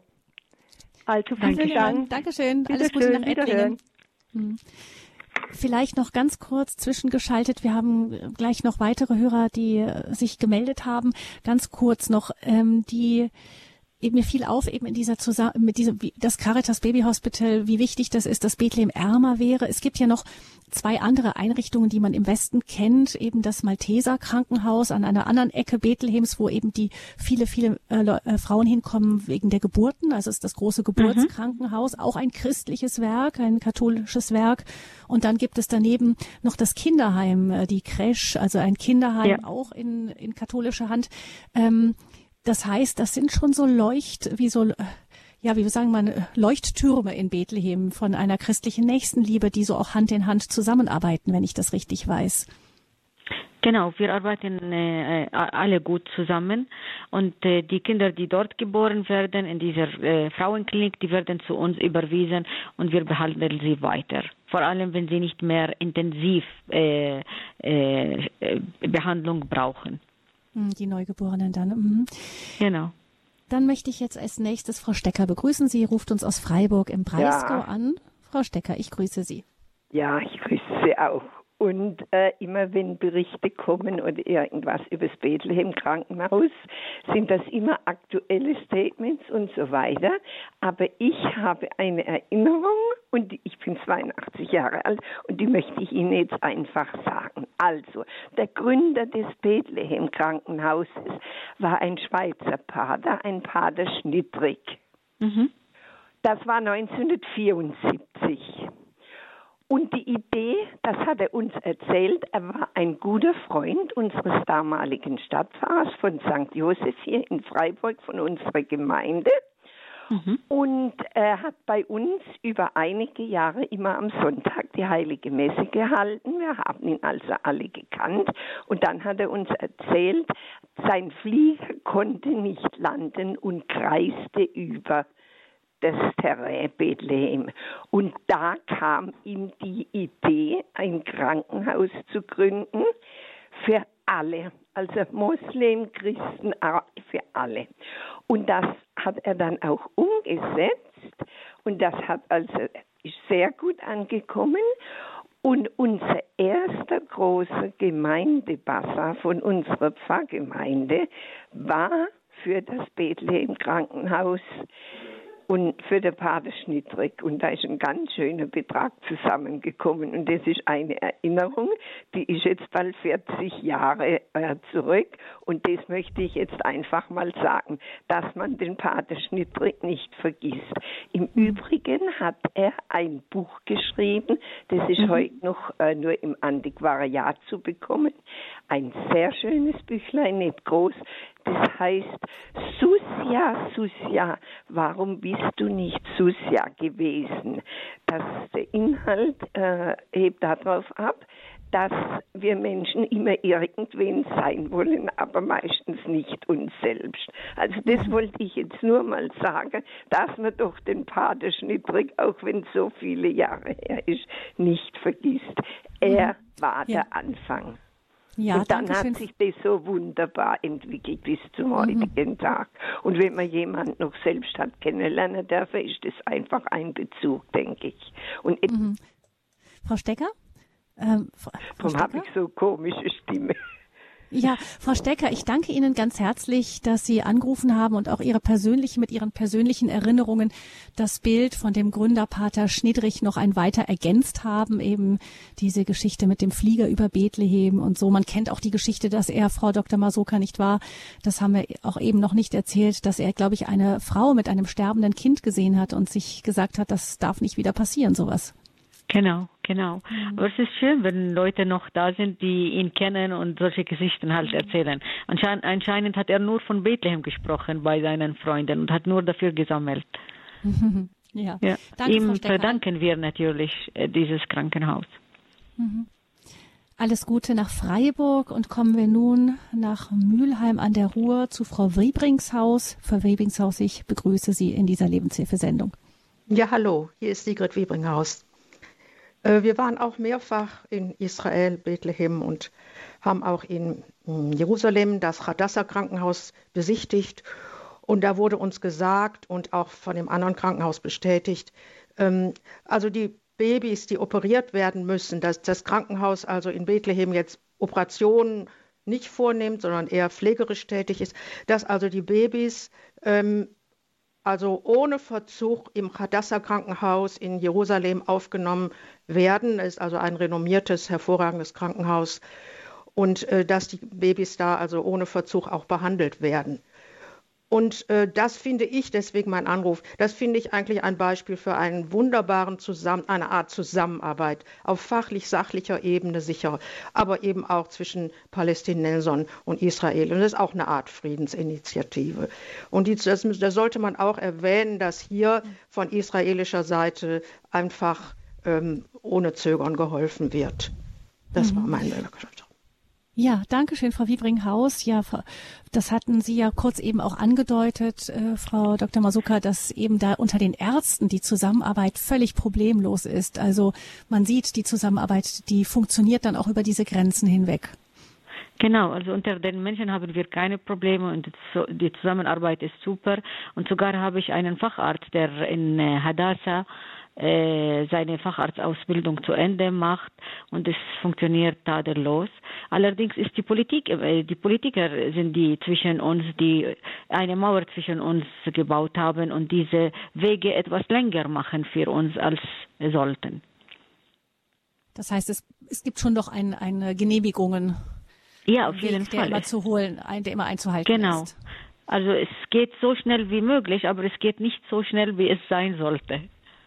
Also vielen
Dankeschön.
Dank.
Dankeschön.
Bitte
Alles Gute
schön,
nach Ettlingen. Hm. Vielleicht noch ganz kurz zwischengeschaltet. Wir haben gleich noch weitere Hörer, die sich gemeldet haben. Ganz kurz noch, ähm, die Eben mir fiel auf, eben in dieser Zusammen mit diesem, wie, das Caritas Baby Hospital, wie wichtig das ist, dass Bethlehem ärmer wäre. Es gibt ja noch zwei andere Einrichtungen, die man im Westen kennt, eben das Malteser Krankenhaus an einer anderen Ecke Bethlehems, wo eben die viele, viele äh, äh, Frauen hinkommen wegen der Geburten. Also es ist das große Geburtskrankenhaus, mhm. auch ein christliches Werk, ein katholisches Werk. Und dann gibt es daneben noch das Kinderheim, äh, die Crèche, also ein Kinderheim, ja. auch in, in katholischer Hand. Ähm, Das heißt, das sind schon so Leucht, wie so, ja, wie wir sagen, man Leuchttürme in Bethlehem von einer christlichen Nächstenliebe, die so auch Hand in Hand zusammenarbeiten, wenn ich das richtig weiß.
Genau, wir arbeiten äh, alle gut zusammen und äh, die Kinder, die dort geboren werden in dieser äh, Frauenklinik, die werden zu uns überwiesen und wir behandeln sie weiter. Vor allem, wenn sie nicht mehr intensiv äh, äh, Behandlung brauchen.
Die Neugeborenen dann. Mhm.
Genau.
Dann möchte ich jetzt als nächstes Frau Stecker begrüßen. Sie ruft uns aus Freiburg im Breisgau ja. an. Frau Stecker, ich grüße Sie.
Ja, ich grüße Sie auch. Und äh, immer wenn Berichte kommen oder irgendwas über das Bethlehem Krankenhaus, sind das immer aktuelle Statements und so weiter. Aber ich habe eine Erinnerung und ich bin zweiundachtzig Jahre alt und die möchte ich Ihnen jetzt einfach sagen. Also, der Gründer des Bethlehem Krankenhauses war ein Schweizer Pater, ein Pater Schnittrig. Mhm. Das war neunzehnhundertvierundsiebzig. Und die Idee, das hat er uns erzählt, er war ein guter Freund unseres damaligen Stadtpfarrers von Sankt Josef hier in Freiburg, von unserer Gemeinde. Mhm. Und er hat bei uns über einige Jahre immer am Sonntag die Heilige Messe gehalten. Wir haben ihn also alle gekannt. Und dann hat er uns erzählt, sein Flieger konnte nicht landen und kreiste über das Terrain Bethlehem. Und da kam ihm die Idee, ein Krankenhaus zu gründen für alle, also Moslem, Christen, für alle. Und das hat er dann auch umgesetzt und das hat also ist sehr gut angekommen. Und unser erster großer Gemeindebasar von unserer Pfarrgemeinde war für das Bethlehem Krankenhaus und für den Pater Schnittrig. Und da ist ein ganz schöner Betrag zusammengekommen. Und das ist eine Erinnerung, die ist jetzt bald vierzig Jahre äh, zurück. Und das möchte ich jetzt einfach mal sagen, dass man den Pater Schnittrig nicht vergisst. Im Übrigen hat er ein Buch geschrieben, das ist mhm. heute noch äh, nur im Antiquariat zu bekommen. Ein sehr schönes Büchlein, nicht groß. Das heißt, Susia, Susia, warum bist du nicht Susia gewesen? Das, der Inhalt äh, hebt darauf ab, dass wir Menschen immer irgendwen sein wollen, aber meistens nicht uns selbst. Also das wollte ich jetzt nur mal sagen, dass man doch den Pater Schnittrig, auch wenn es so viele Jahre her ist, nicht vergisst. Er war ja. der Anfang. Ja, und dann hat sich das so wunderbar entwickelt bis zum heutigen mhm. Tag. Und wenn man jemanden noch selbst hat kennenlernen dürfen, ist das einfach ein Bezug, denke ich. Und
mhm. Frau Stecker? Ähm, Frau, Frau
Warum habe ich so komische Stimme?
Ja, Frau Stecker, ich danke Ihnen ganz herzlich, dass Sie angerufen haben und auch Ihre persönlichen, mit Ihren persönlichen Erinnerungen das Bild von dem Gründerpater Schnittrig noch ein weiter ergänzt haben, eben diese Geschichte mit dem Flieger über Bethlehem und so. Man kennt auch die Geschichte, dass er, Frau Doktor Masoka, nicht wahr? Das haben wir auch eben noch nicht erzählt, dass er, glaube ich, eine Frau mit einem sterbenden Kind gesehen hat und sich gesagt hat, das darf nicht wieder passieren, sowas.
Genau, genau. Mhm. Aber es ist schön, wenn Leute noch da sind, die ihn kennen und solche Geschichten halt erzählen. Anschein, anscheinend hat er nur von Bethlehem gesprochen bei seinen Freunden und hat nur dafür gesammelt.
Ja.
Ja.
Danke,
Ihm
Frau Stecker.
verdanken wir natürlich äh, dieses Krankenhaus.
Mhm. Alles Gute nach Freiburg und kommen wir nun nach Mülheim an der Ruhr zu Frau Wiebringshaus. Frau Wiebringshaus, ich begrüße Sie in dieser Lebenshilfesendung.
Ja, hallo, hier ist Sigrid Wiebringhaus. Äh, wir waren auch mehrfach in Israel, Bethlehem und haben auch in Jerusalem das Hadassah-Krankenhaus besichtigt. Und da wurde uns gesagt und auch von dem anderen Krankenhaus bestätigt, ähm, also die Babys, die operiert werden müssen, dass das Krankenhaus also in Bethlehem jetzt Operationen nicht vornimmt, sondern eher pflegerisch tätig ist, dass also die Babys ähm, also ohne Verzug im Hadassah-Krankenhaus in Jerusalem aufgenommen werden. Es ist also ein renommiertes, hervorragendes Krankenhaus und äh, dass die Babys da also ohne Verzug auch behandelt werden. Und äh, das finde ich, deswegen mein Anruf, das finde ich eigentlich ein Beispiel für einen wunderbaren Zusammen, eine Art Zusammenarbeit auf fachlich-sachlicher Ebene sicher, aber eben auch zwischen Palästinensern und Israel. Und das ist auch eine Art Friedensinitiative. Und die, das, da sollte man auch erwähnen, dass hier von israelischer Seite einfach ähm, ohne Zögern geholfen wird. Das mhm. war mein Bürgerschaft.
Ja, danke schön, Frau Wiebringhaus. Ja, das hatten Sie ja kurz eben auch angedeutet, äh, Frau Doktor Masuka, dass eben da unter den Ärzten die Zusammenarbeit völlig problemlos ist. Also man sieht, die Zusammenarbeit, die funktioniert dann auch über diese Grenzen hinweg.
Genau, also unter den Menschen haben wir keine Probleme und die Zusammenarbeit ist super. Und sogar habe ich einen Facharzt, der in Hadassah seine Facharztausbildung zu Ende macht und es funktioniert tadellos. Allerdings ist die Politik, die Politiker sind die zwischen uns, die eine Mauer zwischen uns gebaut haben und diese Wege etwas länger machen für uns als sollten.
Das heißt, es, es gibt schon doch ein, eine Genehmigungen,
ja, auf
Weg,
jeden
der
Fall.
immer zu holen, der immer einzuhalten
genau.
ist.
Genau. Also es geht so schnell wie möglich, aber es geht nicht so schnell, wie es sein sollte.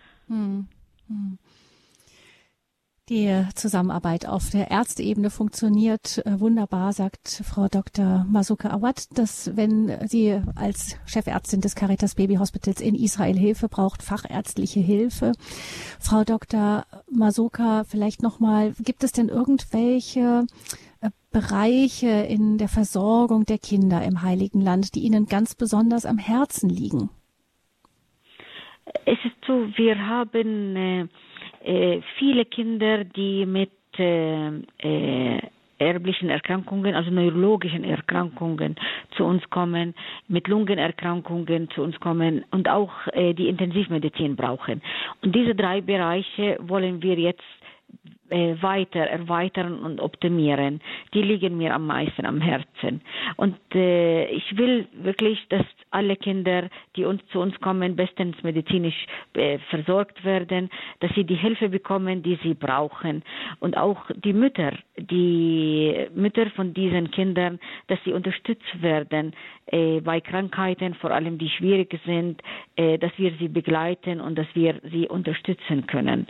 Die Zusammenarbeit auf der Ärzteebene funktioniert äh, wunderbar, sagt Frau Doktor Masuka Awad, dass wenn sie als Chefärztin des Caritas Baby Hospitals in Israel Hilfe braucht, fachärztliche Hilfe. Frau Doktor Masuka, vielleicht nochmal, gibt es denn irgendwelche äh, Bereiche in der Versorgung der Kinder im Heiligen Land, die Ihnen ganz besonders am Herzen liegen?
Es ist so, wir haben äh, äh, viele Kinder, die mit äh, äh, erblichen Erkrankungen, also neurologischen Erkrankungen zu uns kommen, mit Lungenerkrankungen zu uns kommen und auch äh, die Intensivmedizin brauchen. Und diese drei Bereiche wollen wir jetzt weiter erweitern und optimieren. Die liegen mir am meisten am Herzen. Und äh, ich will wirklich, dass alle Kinder, die uns zu uns kommen, bestens medizinisch äh, versorgt werden, dass sie die Hilfe bekommen, die sie brauchen. Und auch die Mütter, die Mütter von diesen Kindern, dass sie unterstützt werden äh, bei Krankheiten, vor allem die schwierig sind, äh, dass wir sie begleiten und dass wir sie unterstützen können.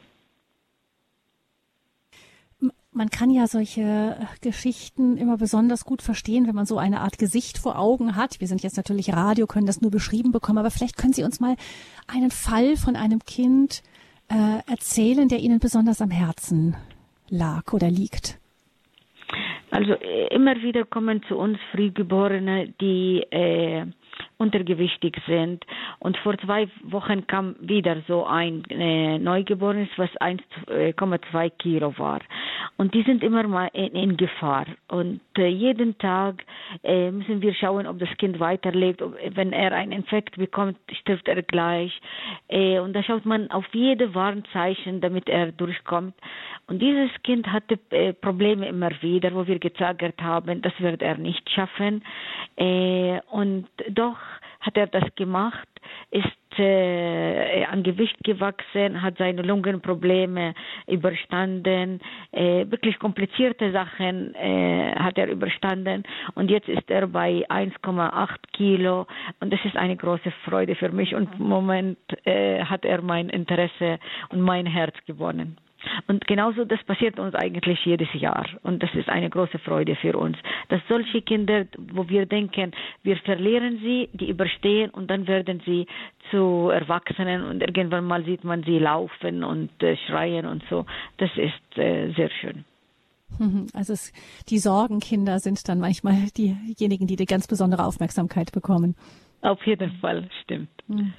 Man kann ja solche Geschichten immer besonders gut verstehen, wenn man so eine Art Gesicht vor Augen hat. Wir sind jetzt natürlich Radio, können das nur beschrieben bekommen, aber vielleicht können Sie uns mal einen Fall von einem Kind äh, erzählen, der Ihnen besonders am Herzen lag oder liegt.
Also äh, immer wieder kommen zu uns Frühgeborene, die äh, untergewichtig sind. Und vor zwei Wochen kam wieder so ein äh, Neugeborenes, was eins Komma zwei Kilo war. Und die sind immer mal in, in Gefahr. Und äh, jeden Tag äh, müssen wir schauen, ob das Kind weiterlebt. Ob, wenn er einen Infekt bekommt, stirbt er gleich. Äh, und da schaut man auf jede Warnzeichen, damit er durchkommt. Und dieses Kind hatte äh, Probleme immer wieder, wo wir gesagt haben, das wird er nicht schaffen. Äh, und doch hat er das gemacht, ist äh, an Gewicht gewachsen, hat seine Lungenprobleme überstanden, äh, wirklich komplizierte Sachen äh, hat er überstanden und jetzt ist er bei eins Komma acht Kilo und das ist eine große Freude für mich und im Moment äh, hat er mein Interesse und mein Herz gewonnen. Und genauso, das passiert uns eigentlich jedes Jahr. Und das ist eine große Freude für uns, dass solche Kinder, wo wir denken, wir verlieren sie, die überstehen und dann werden sie zu Erwachsenen und irgendwann mal sieht man sie laufen und äh, schreien und so. Das ist äh, sehr schön.
Also es, die Sorgenkinder sind dann manchmal diejenigen, die die ganz besondere Aufmerksamkeit bekommen.
Auf jeden Fall, stimmt.
Hm.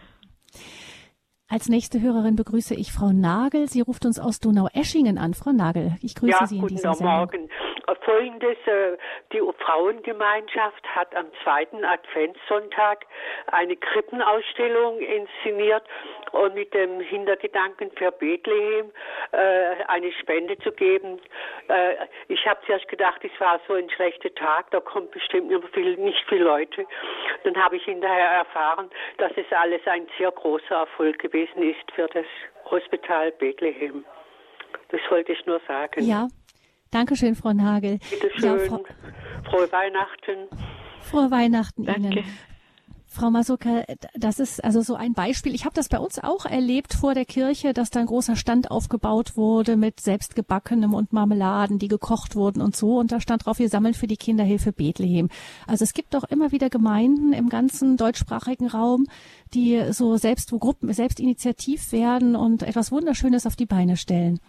Als nächste Hörerin begrüße ich Frau Nagel. Sie ruft uns aus Donaueschingen an. Frau Nagel, ich grüße
ja,
Sie in dieser Sendung.
Ja, guten Morgen. Folgendes, die Frauengemeinschaft hat am zweiten Adventssonntag eine Krippenausstellung inszeniert und mit dem Hintergedanken für Bethlehem eine Spende zu geben. Ich habe zuerst gedacht, es war so ein schlechter Tag, da kommt bestimmt nicht viele Leute. Dann habe ich hinterher erfahren, dass es alles ein sehr großer Erfolg gewesen ist für das Hospital Bethlehem. Das wollte ich nur sagen.
Ja. Dankeschön, Frau Nagel.
Bitte schön. Ja, Frau... Frohe Weihnachten.
Frohe Weihnachten
Danke.
Ihnen. Frau Masuka, das ist also so ein Beispiel. Ich habe das bei uns auch erlebt vor der Kirche, dass da ein großer Stand aufgebaut wurde mit selbstgebackenem und Marmeladen, die gekocht wurden und so. Und da stand drauf, wir sammeln für die Kinderhilfe Bethlehem. Also es gibt doch immer wieder Gemeinden im ganzen deutschsprachigen Raum, die so selbst, wo Gruppen selbst initiativ werden und etwas Wunderschönes auf die Beine stellen.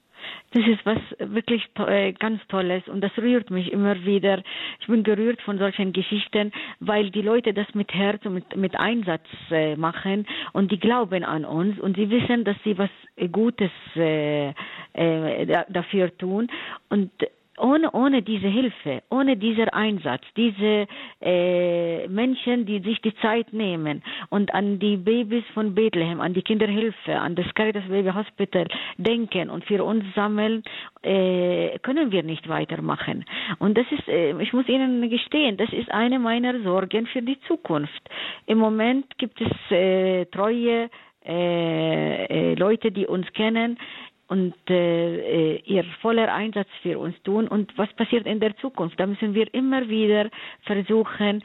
Das ist was wirklich to- äh, ganz Tolles und das rührt mich immer wieder. Ich bin gerührt von solchen Geschichten, weil die Leute das mit Herz und mit, mit Einsatz äh, machen und die glauben an uns und sie wissen, dass sie was Gutes äh, äh, da, dafür tun und Ohne, ohne diese Hilfe, ohne diesen Einsatz, diese äh, Menschen, die sich die Zeit nehmen und an die Babys von Bethlehem, an die Kinderhilfe, an das Caritas Baby Hospital denken und für uns sammeln, äh, können wir nicht weitermachen. Und das ist, äh, ich muss Ihnen gestehen, das ist eine meiner Sorgen für die Zukunft. Im Moment gibt es äh, treue äh, äh, Leute, die uns kennen, und äh, ihr voller Einsatz für uns tun. Und was passiert in der Zukunft? Da müssen wir immer wieder versuchen,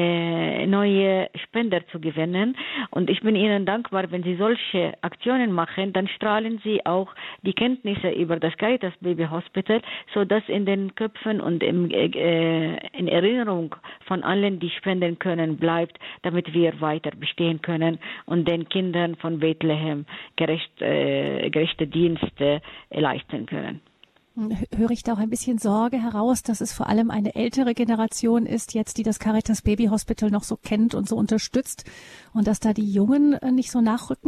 äh, neue Spender zu gewinnen. Und ich bin Ihnen dankbar, wenn Sie solche Aktionen machen, dann strahlen Sie auch die Kenntnisse über das Caritas Baby Hospital, sodass in den Köpfen und im, äh, in Erinnerung von allen, die spenden können, bleibt, damit wir weiter bestehen können und den Kindern von Bethlehem gerecht, äh, gerechte Dienste leisten können.
Höre ich da auch ein bisschen Sorge heraus, dass es vor allem eine ältere Generation ist, jetzt die das Caritas Baby Hospital noch so kennt und so unterstützt und dass da die Jungen nicht so nachrücken?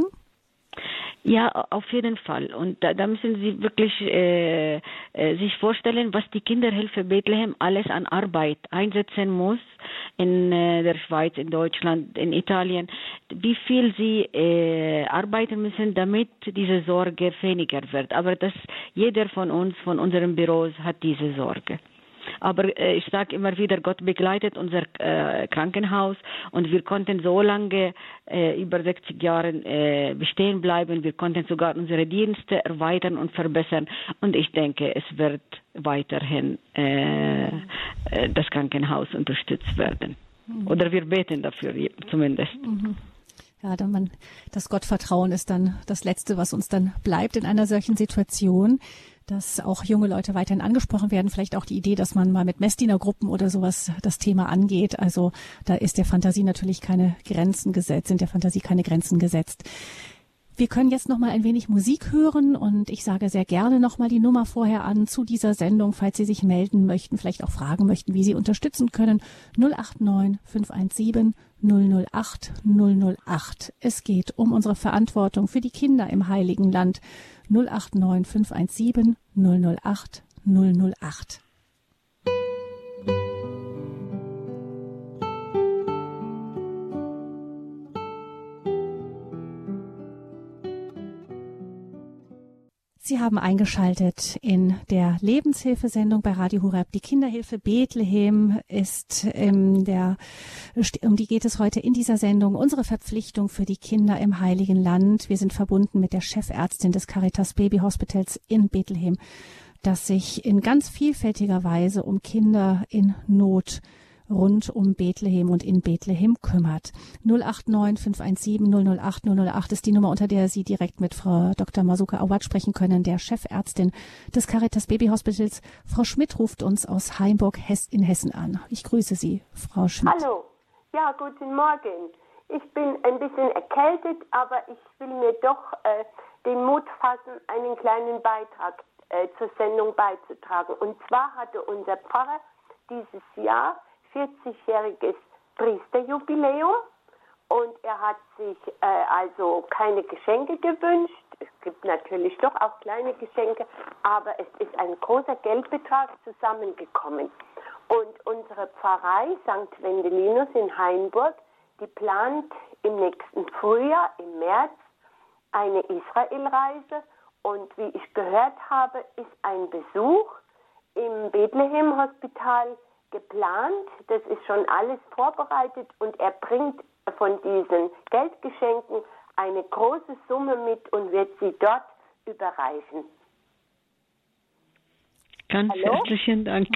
Ja, auf jeden Fall. Und da, da müssen Sie wirklich äh, äh, sich vorstellen, was die Kinderhilfe Bethlehem alles an Arbeit einsetzen muss in äh, der Schweiz, in Deutschland, in Italien, wie viel sie äh, arbeiten müssen, damit diese Sorge weniger wird. Aber das, jeder von uns, von unseren Büros, hat diese Sorge. Aber äh, ich sage immer wieder, Gott begleitet unser äh, Krankenhaus und wir konnten so lange, äh, über sechzig Jahre äh, bestehen bleiben. Wir konnten sogar unsere Dienste erweitern und verbessern. Und ich denke, es wird weiterhin äh, äh, das Krankenhaus unterstützt werden. Mhm. Oder wir beten dafür zumindest.
Mhm. Ja, dann man, das Gottvertrauen ist dann das Letzte, was uns dann bleibt in einer solchen Situation, dass auch junge Leute weiterhin angesprochen werden. Vielleicht auch die Idee, dass man mal mit Messdienergruppen oder sowas das Thema angeht. Also da ist der Fantasie natürlich keine Grenzen gesetzt, sind der Fantasie keine Grenzen gesetzt. Wir können jetzt noch mal ein wenig Musik hören und ich sage sehr gerne noch mal die Nummer vorher an zu dieser Sendung, falls Sie sich melden möchten, vielleicht auch fragen möchten, wie Sie unterstützen können. null acht neun fünf eins sieben null null acht null null acht. Es geht um unsere Verantwortung für die Kinder im Heiligen Land. null acht neun fünf eins sieben null null acht null null acht. Sie haben eingeschaltet in der Lebenshilfesendung bei Radio Horeb. Die Kinderhilfe Bethlehem ist in der, um die geht es heute in dieser Sendung. Unsere Verpflichtung für die Kinder im Heiligen Land. Wir sind verbunden mit der Chefärztin des Caritas Baby Hospitals in Bethlehem, das sich in ganz vielfältiger Weise um Kinder in Not rund um Bethlehem und in Bethlehem kümmert. null acht neun fünf eins sieben null null acht null null acht ist die Nummer, unter der Sie direkt mit Frau Doktor Masuka Awad sprechen können, der Chefärztin des Caritas Baby Hospitals. Frau Schmidt ruft uns aus Hainburg in Hessen an. Ich grüße Sie, Frau Schmidt.
Hallo. Ja, guten Morgen. Ich bin ein bisschen erkältet, aber ich will mir doch äh, den Mut fassen, einen kleinen Beitrag äh, zur Sendung beizutragen. Und zwar hatte unser Pfarrer dieses Jahr vierzigjähriges Priesterjubiläum und er hat sich äh, also keine Geschenke gewünscht. Es gibt natürlich doch auch kleine Geschenke, aber es ist ein großer Geldbetrag zusammengekommen. Und unsere Pfarrei Sankt Wendelinus in Hainburg, die plant im nächsten Frühjahr, im März, eine Israelreise. Und wie ich gehört habe, ist ein Besuch im Bethlehem-Hospital geplant. Das ist schon alles vorbereitet und er bringt von diesen Geldgeschenken eine große Summe mit und wird sie dort überreichen.
Ganz
Hallo?
herzlichen Dank.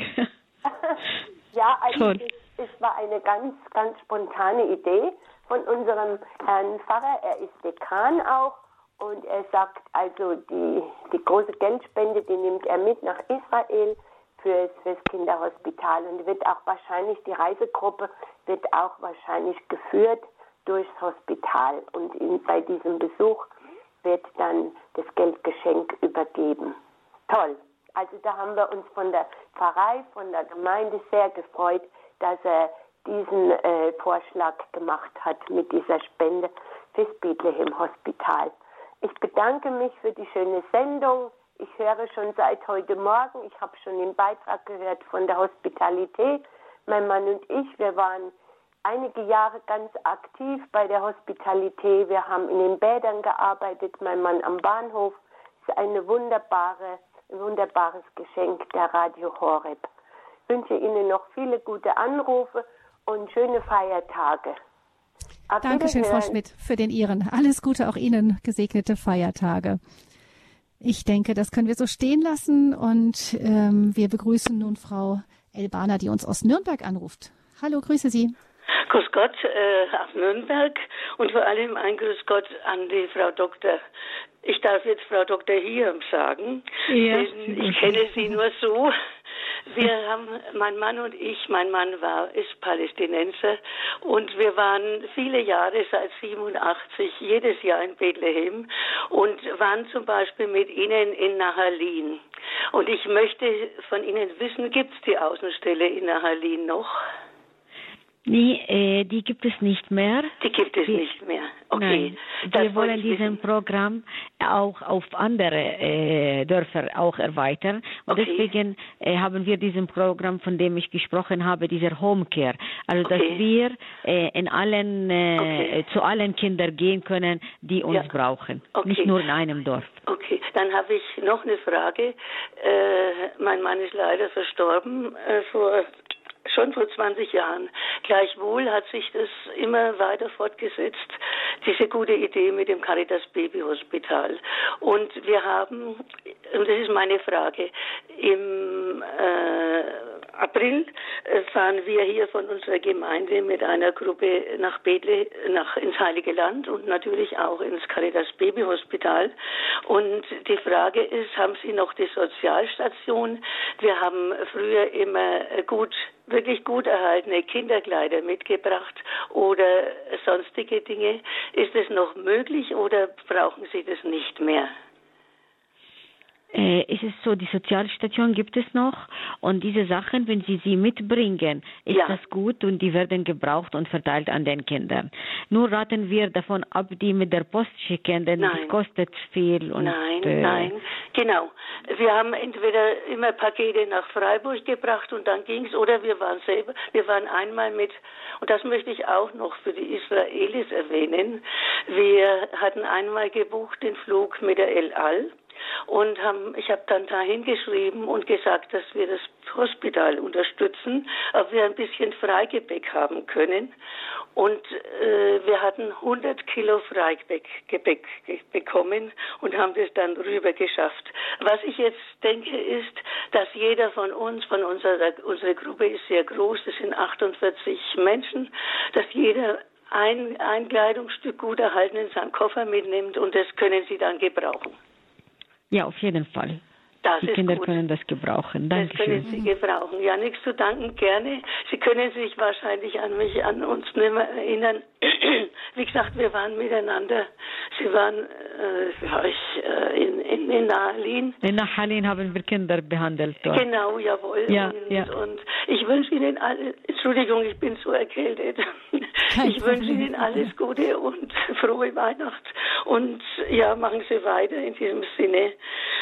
Ja, also
Toll.
es, es war eine ganz, ganz spontane Idee von unserem Herrn Pfarrer. Er ist Dekan auch und er sagt, also die, die große Geldspende, die nimmt er mit nach Israel fürs, fürs Kinderhospital und wird auch wahrscheinlich, die Reisegruppe wird auch wahrscheinlich geführt durchs Hospital und in, bei diesem Besuch wird dann das Geldgeschenk übergeben. Toll. Also da haben wir uns von der Pfarrei, von der Gemeinde sehr gefreut, dass er diesen äh, Vorschlag gemacht hat mit dieser Spende fürs Bethlehem Hospital. Ich bedanke mich für die schöne Sendung. Ich höre schon seit heute Morgen, ich habe schon den Beitrag gehört von der Hospitalität. Mein Mann und ich, wir waren einige Jahre ganz aktiv bei der Hospitalität. Wir haben in den Bädern gearbeitet, mein Mann am Bahnhof. Das ist eine wunderbare, ein wunderbares Geschenk der Radio Horeb. Ich wünsche Ihnen noch viele gute Anrufe und schöne Feiertage. Auf
Dankeschön, Frau
Wiederhören.
Schmidt, für den Ihren. Alles Gute auch Ihnen, gesegnete Feiertage. Ich denke, das können wir so stehen lassen und ähm, wir begrüßen nun Frau Elbana, die uns aus Nürnberg anruft. Hallo, grüße Sie.
Grüß Gott äh, aus Nürnberg und vor allem ein Grüß Gott an die Frau Doktor. Ich darf jetzt Frau Doktor Hiram sagen,
Ja.
denn ich kenne sie nur so. Wir haben, mein Mann und ich, mein Mann war, ist Palästinenser und wir waren viele Jahre, seit siebenundachtzig, jedes Jahr in Bethlehem und waren zum Beispiel mit Ihnen in Nahalin. Und ich möchte von Ihnen wissen, gibt es die Außenstelle in Nahalin noch?
Nee, äh, die gibt es nicht mehr.
Die gibt es
Die,
nicht mehr. Okay.
Nein,
Das
wir
wollte
wollen
ich
diesen
wissen.
Programm auch auf andere äh, Dörfer auch erweitern. Und
Okay.
deswegen äh, haben wir diesen Programm, von dem ich gesprochen habe, dieser Homecare. Also
Okay.
dass wir äh, in allen, äh,
Okay.
zu allen Kindern gehen können, die uns
Ja.
brauchen.
Okay.
Nicht nur in einem Dorf.
Okay, dann habe ich noch eine Frage. Äh, mein Mann ist leider verstorben äh, vor schon vor zwanzig Jahren. Gleichwohl hat sich das immer weiter fortgesetzt, diese gute Idee mit dem Caritas Baby Hospital. Und wir haben, und das ist meine Frage, im äh, April äh, fahren wir hier von unserer Gemeinde mit einer Gruppe nach Bethlehem, nach ins Heilige Land und natürlich auch ins Caritas Baby Hospital. Und die Frage ist, haben Sie noch die Sozialstation? Wir haben früher immer gut wirklich gut erhaltene Kinderkleider mitgebracht oder sonstige Dinge. Ist es noch möglich oder brauchen Sie das nicht mehr?
Äh, ist es so, die Sozialstation gibt es noch und diese Sachen, wenn Sie sie mitbringen, ist
Ja.
das gut und die werden gebraucht und verteilt an den Kindern. Nur raten wir davon ab, die mit der Post schicken, denn
Nein.
das kostet viel. Und,
Nein,
äh,
nein, genau. Wir haben entweder immer Pakete nach Freiburg gebracht und dann ging's, oder wir waren selber, wir waren einmal mit, und das möchte ich auch noch für die Israelis erwähnen, wir hatten einmal gebucht den Flug mit der El Al. Und haben, ich habe dann da hingeschrieben und gesagt, dass wir das Hospital unterstützen, ob wir ein bisschen Freigepäck haben können. Und äh, wir hatten hundert Kilo Freigepäck Gepäck bekommen und haben das dann rüber geschafft. Was ich jetzt denke ist, dass jeder von uns, von unserer, unsere Gruppe ist sehr groß, das sind achtundvierzig Menschen, dass jeder ein, ein Kleidungsstück gut erhalten in seinem Koffer mitnimmt und das können Sie dann gebrauchen.
Ja, auf jeden Fall.
Das
Die
ist
Kinder
gut.
können das gebrauchen.
Das können
Dankeschön.
Sie gebrauchen. Ja, nichts zu danken, gerne. Sie können sich wahrscheinlich an mich, an uns nicht mehr erinnern. Wie gesagt, wir waren miteinander. Sie waren äh, ja, ich, äh, in, in, in Nahalin.
In Nahalin haben wir Kinder behandelt dort.
Genau, jawohl.
Ja,
und,
ja.
und ich wünsche Ihnen alle, Entschuldigung, ich bin so erkältet.
Kein
ich wünsche
Problem.
Ihnen alles Gute und frohe Weihnacht. Und ja, machen Sie weiter in diesem Sinne,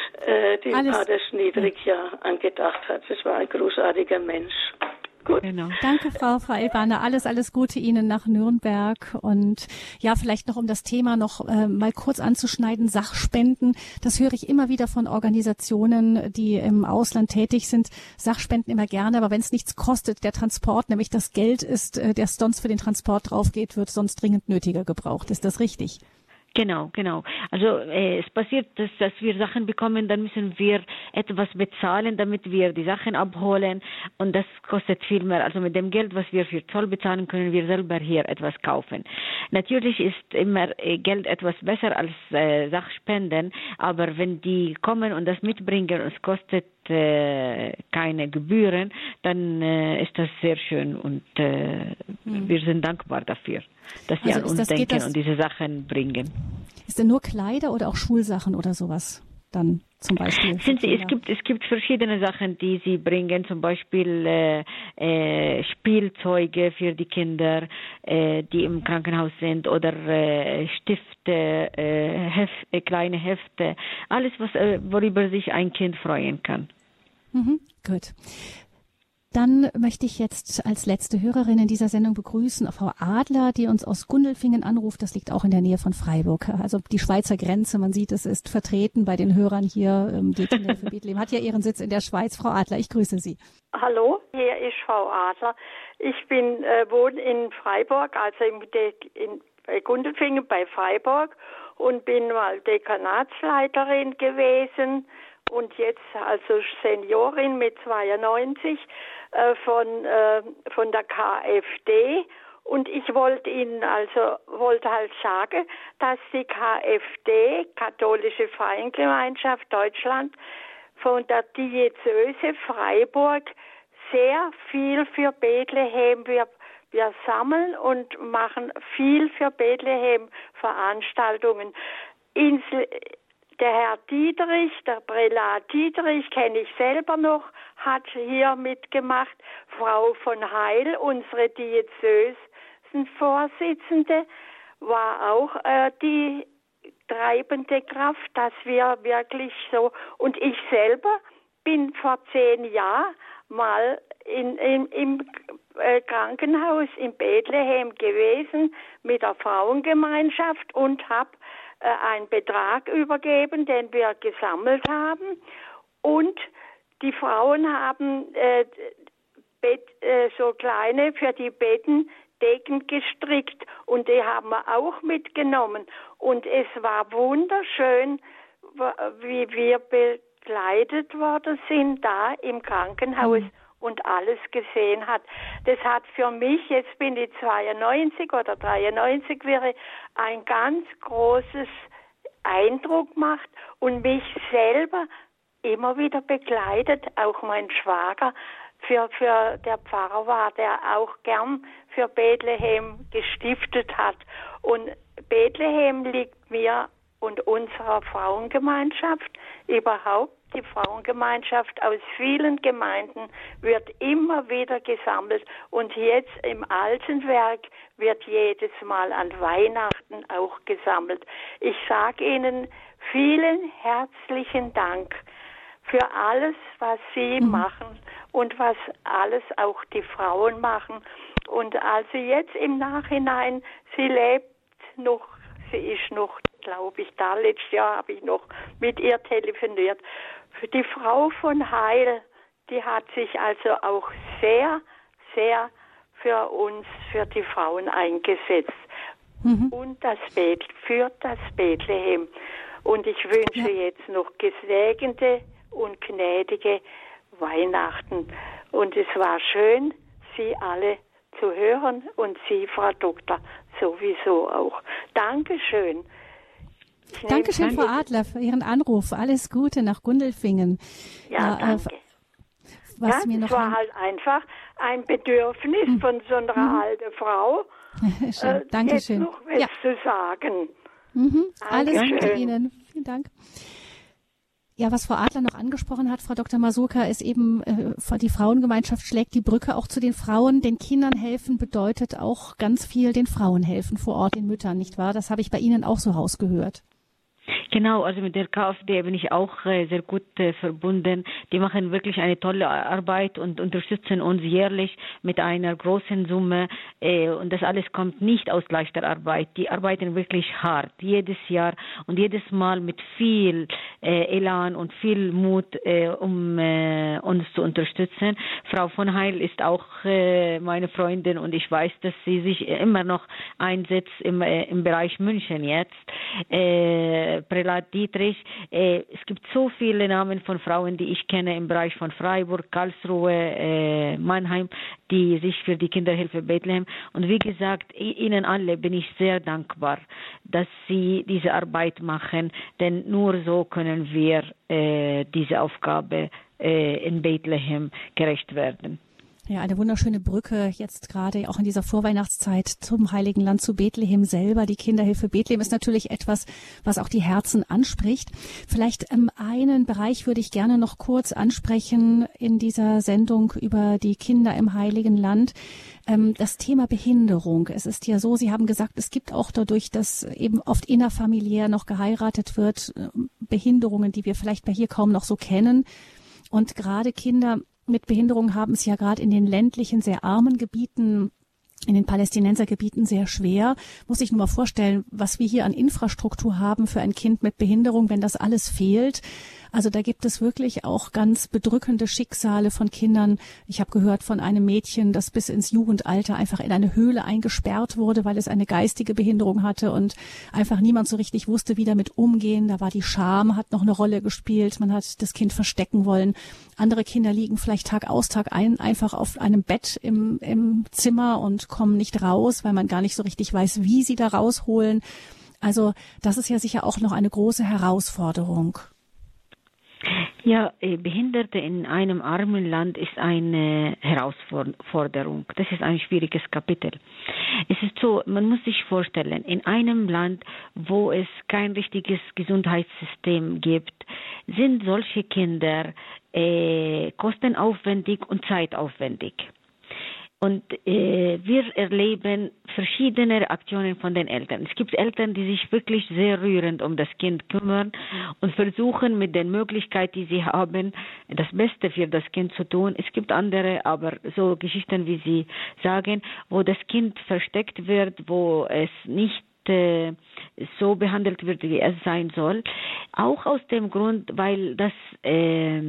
äh, den
Alles-
Pater Schniedrig ja angedacht hat. Das war ein großartiger Mensch. Gut.
Genau.
Danke, Frau, Frau Elbaner. Alles, alles Gute Ihnen nach Nürnberg. Und ja, vielleicht noch, um das Thema noch äh, mal kurz anzuschneiden, Sachspenden. Das höre ich immer wieder von Organisationen, die im Ausland tätig sind. Sachspenden immer gerne, aber wenn es nichts kostet, der Transport, nämlich das Geld ist, äh, der sonst für den Transport draufgeht, wird sonst dringend nötiger gebraucht. Ist das richtig?
Genau, genau. Also äh, es passiert, dass, dass wir Sachen bekommen, dann müssen wir etwas bezahlen, damit wir die Sachen abholen und das kostet viel mehr. Also mit dem Geld, was wir für Zoll bezahlen, können wir selber hier etwas kaufen. Natürlich ist immer äh, Geld etwas besser als äh, Sachspenden, aber wenn die kommen und das mitbringen und es kostet äh, keine Gebühren, dann äh, ist das sehr schön und äh, hm. wir sind dankbar dafür, dass sie
Also
an
ist
uns
das- geht
denken
das-
und diese Sachen bringen.
Ist denn nur Kleider oder auch Schulsachen oder sowas dann zum Beispiel?
Sind sie, es gibt es gibt verschiedene Sachen, die sie bringen, zum Beispiel äh, äh, Spielzeuge für die Kinder, äh, die im Krankenhaus sind, oder äh, Stifte, äh, Hef, äh, kleine Hefte, alles, was äh, worüber sich ein Kind freuen kann.
Mhm, gut. Dann möchte ich jetzt als letzte Hörerin in dieser Sendung begrüßen Frau Adler, die uns aus Gundelfingen anruft. Das liegt auch in der Nähe von Freiburg. Also die Schweizer Grenze, man sieht, es ist vertreten bei den Hörern hier. Die Kinderhilfe Bethlehem hat ja ihren Sitz in der Schweiz. Frau Adler, ich grüße Sie.
Hallo, hier ist Frau Adler. Ich bin äh, wohne in Freiburg, also in, in, in Gundelfingen bei Freiburg und bin mal Dekanatsleiterin gewesen und jetzt also Seniorin mit zweiundneunzig äh, von, äh, von der K F D. Und ich wollte Ihnen also, wollte halt sagen, dass die K F D, Katholische Frauengemeinschaft Deutschland, von der Diözese Freiburg sehr viel für Bethlehem. Wir, wir sammeln und machen viel für Bethlehem Veranstaltungen. Insel, der Herr Dietrich, der Prälat Dietrich, kenne ich selber noch, hat hier mitgemacht. Frau von Heil, unsere Diözesenvorsitzende, war auch äh, die treibende Kraft, dass wir wirklich so, und ich selber bin vor zehn Jahren mal in, in, im äh, Krankenhaus in Bethlehem gewesen mit der Frauengemeinschaft und habe äh, einen Betrag übergeben, den wir gesammelt haben, und die Frauen haben äh, Bett, äh, so kleine für die Betten Decken gestrickt und die haben wir auch mitgenommen. Und es war wunderschön, wie wir begleitet worden sind da im Krankenhaus mhm. und alles gesehen hat. Das hat für mich, jetzt bin ich zweiundneunzig oder dreiundneunzig, wäre ein ganz großes Eindruck gemacht und mich selber immer wieder begleitet, auch mein Schwager. Für, für der Pfarrer war, der auch gern für Bethlehem gestiftet hat. Und Bethlehem liegt mir und unserer Frauengemeinschaft, überhaupt die Frauengemeinschaft aus vielen Gemeinden, wird immer wieder gesammelt. Und jetzt im Altenwerk wird jedes Mal an Weihnachten auch gesammelt. Ich sage Ihnen vielen herzlichen Dank für alles, was Sie mhm. machen und was alles auch die Frauen machen. Und also jetzt im Nachhinein, sie lebt noch, sie ist noch, glaube ich, da, letztes Jahr habe ich noch mit ihr telefoniert. Die Frau von Heil, die hat sich also auch sehr, sehr für uns, für die Frauen eingesetzt. Mhm. Und das Beth, für das Bethlehem. Und ich wünsche ja. jetzt noch gesegnete und gnädige Weihnachten. Und es war schön, Sie alle zu hören und Sie, Frau Doktor, sowieso auch. Dankeschön.
Dankeschön, Frau Adler, für Ihren Anruf. Alles Gute nach Gundelfingen.
Ja,
äh,
danke.
Was
ja,
mir noch
es war halt einfach ein Bedürfnis hm. von so einer mhm. alten Frau,
äh, Dankeschön.
jetzt noch was ja. zu sagen.
Mhm. Alles Gute Ihnen. Vielen Dank. Ja, was Frau Adler noch angesprochen hat, Frau Doktor Mazurka, ist eben, äh, die Frauengemeinschaft schlägt die Brücke auch zu den Frauen. Den Kindern helfen bedeutet auch ganz viel den Frauen helfen vor Ort, den Müttern, nicht wahr? Das habe ich bei Ihnen auch so rausgehört.
Genau, also mit der KfD bin ich auch äh, sehr gut äh, verbunden. Die machen wirklich eine tolle Arbeit und unterstützen uns jährlich mit einer großen Summe. Äh, und das alles kommt nicht aus leichter Arbeit. Die arbeiten wirklich hart, jedes Jahr und jedes Mal mit viel äh, Elan und viel Mut, äh, um äh, uns zu unterstützen. Frau von Heil ist auch äh, meine Freundin und ich weiß, dass sie sich immer noch einsetzt im, äh, im Bereich München jetzt. Äh, Prälat Dietrich. Äh, es gibt so viele Namen von Frauen, die ich kenne im Bereich von Freiburg, Karlsruhe, äh, Mannheim, die sich für die Kinderhilfe Bethlehem. Und wie gesagt, Ihnen alle bin ich sehr dankbar, dass Sie diese Arbeit machen, denn nur so können wir äh, diese Aufgabe äh, in Bethlehem gerecht werden.
Ja, eine wunderschöne Brücke jetzt gerade auch in dieser Vorweihnachtszeit zum Heiligen Land, zu Bethlehem selber. Die Kinderhilfe Bethlehem ist natürlich etwas, was auch die Herzen anspricht. Vielleicht ähm, einen Bereich würde ich gerne noch kurz ansprechen in dieser Sendung über die Kinder im Heiligen Land. Ähm, das Thema Behinderung. Es ist ja so, Sie haben gesagt, es gibt auch dadurch, dass eben oft innerfamiliär noch geheiratet wird, Behinderungen, die wir vielleicht bei hier kaum noch so kennen. Und gerade Kinder mit Behinderung haben es ja gerade in den ländlichen, sehr armen Gebieten, in den Palästinensergebieten sehr schwer. Muss ich nur mal vorstellen, was wir hier an Infrastruktur haben für ein Kind mit Behinderung, wenn das alles fehlt. Also da gibt es wirklich auch ganz bedrückende Schicksale von Kindern. Ich habe gehört von einem Mädchen, das bis ins Jugendalter einfach in eine Höhle eingesperrt wurde, weil es eine geistige Behinderung hatte und einfach niemand so richtig wusste, wie damit umgehen. Da war die Scham, hat noch eine Rolle gespielt. Man hat das Kind verstecken wollen. Andere Kinder liegen vielleicht Tag aus, Tag ein einfach auf einem Bett im, im Zimmer und kommen nicht raus, weil man gar nicht so richtig weiß, wie sie da rausholen. Also das ist ja sicher auch noch eine große Herausforderung.
Ja, Behinderte in einem armen Land ist eine Herausforderung. Das ist ein schwieriges Kapitel. Es ist so, man muss sich vorstellen, in einem Land, wo es kein richtiges Gesundheitssystem gibt, sind solche Kinder äh, kostenaufwendig und zeitaufwendig. Und äh, wir erleben verschiedene Reaktionen von den Eltern. Es gibt Eltern, die sich wirklich sehr rührend um das Kind kümmern und versuchen mit den Möglichkeiten, die sie haben, das Beste für das Kind zu tun. Es gibt andere, aber so Geschichten, wie Sie sagen, wo das Kind versteckt wird, wo es nicht äh, so behandelt wird, wie es sein soll. Auch aus dem Grund, weil das äh,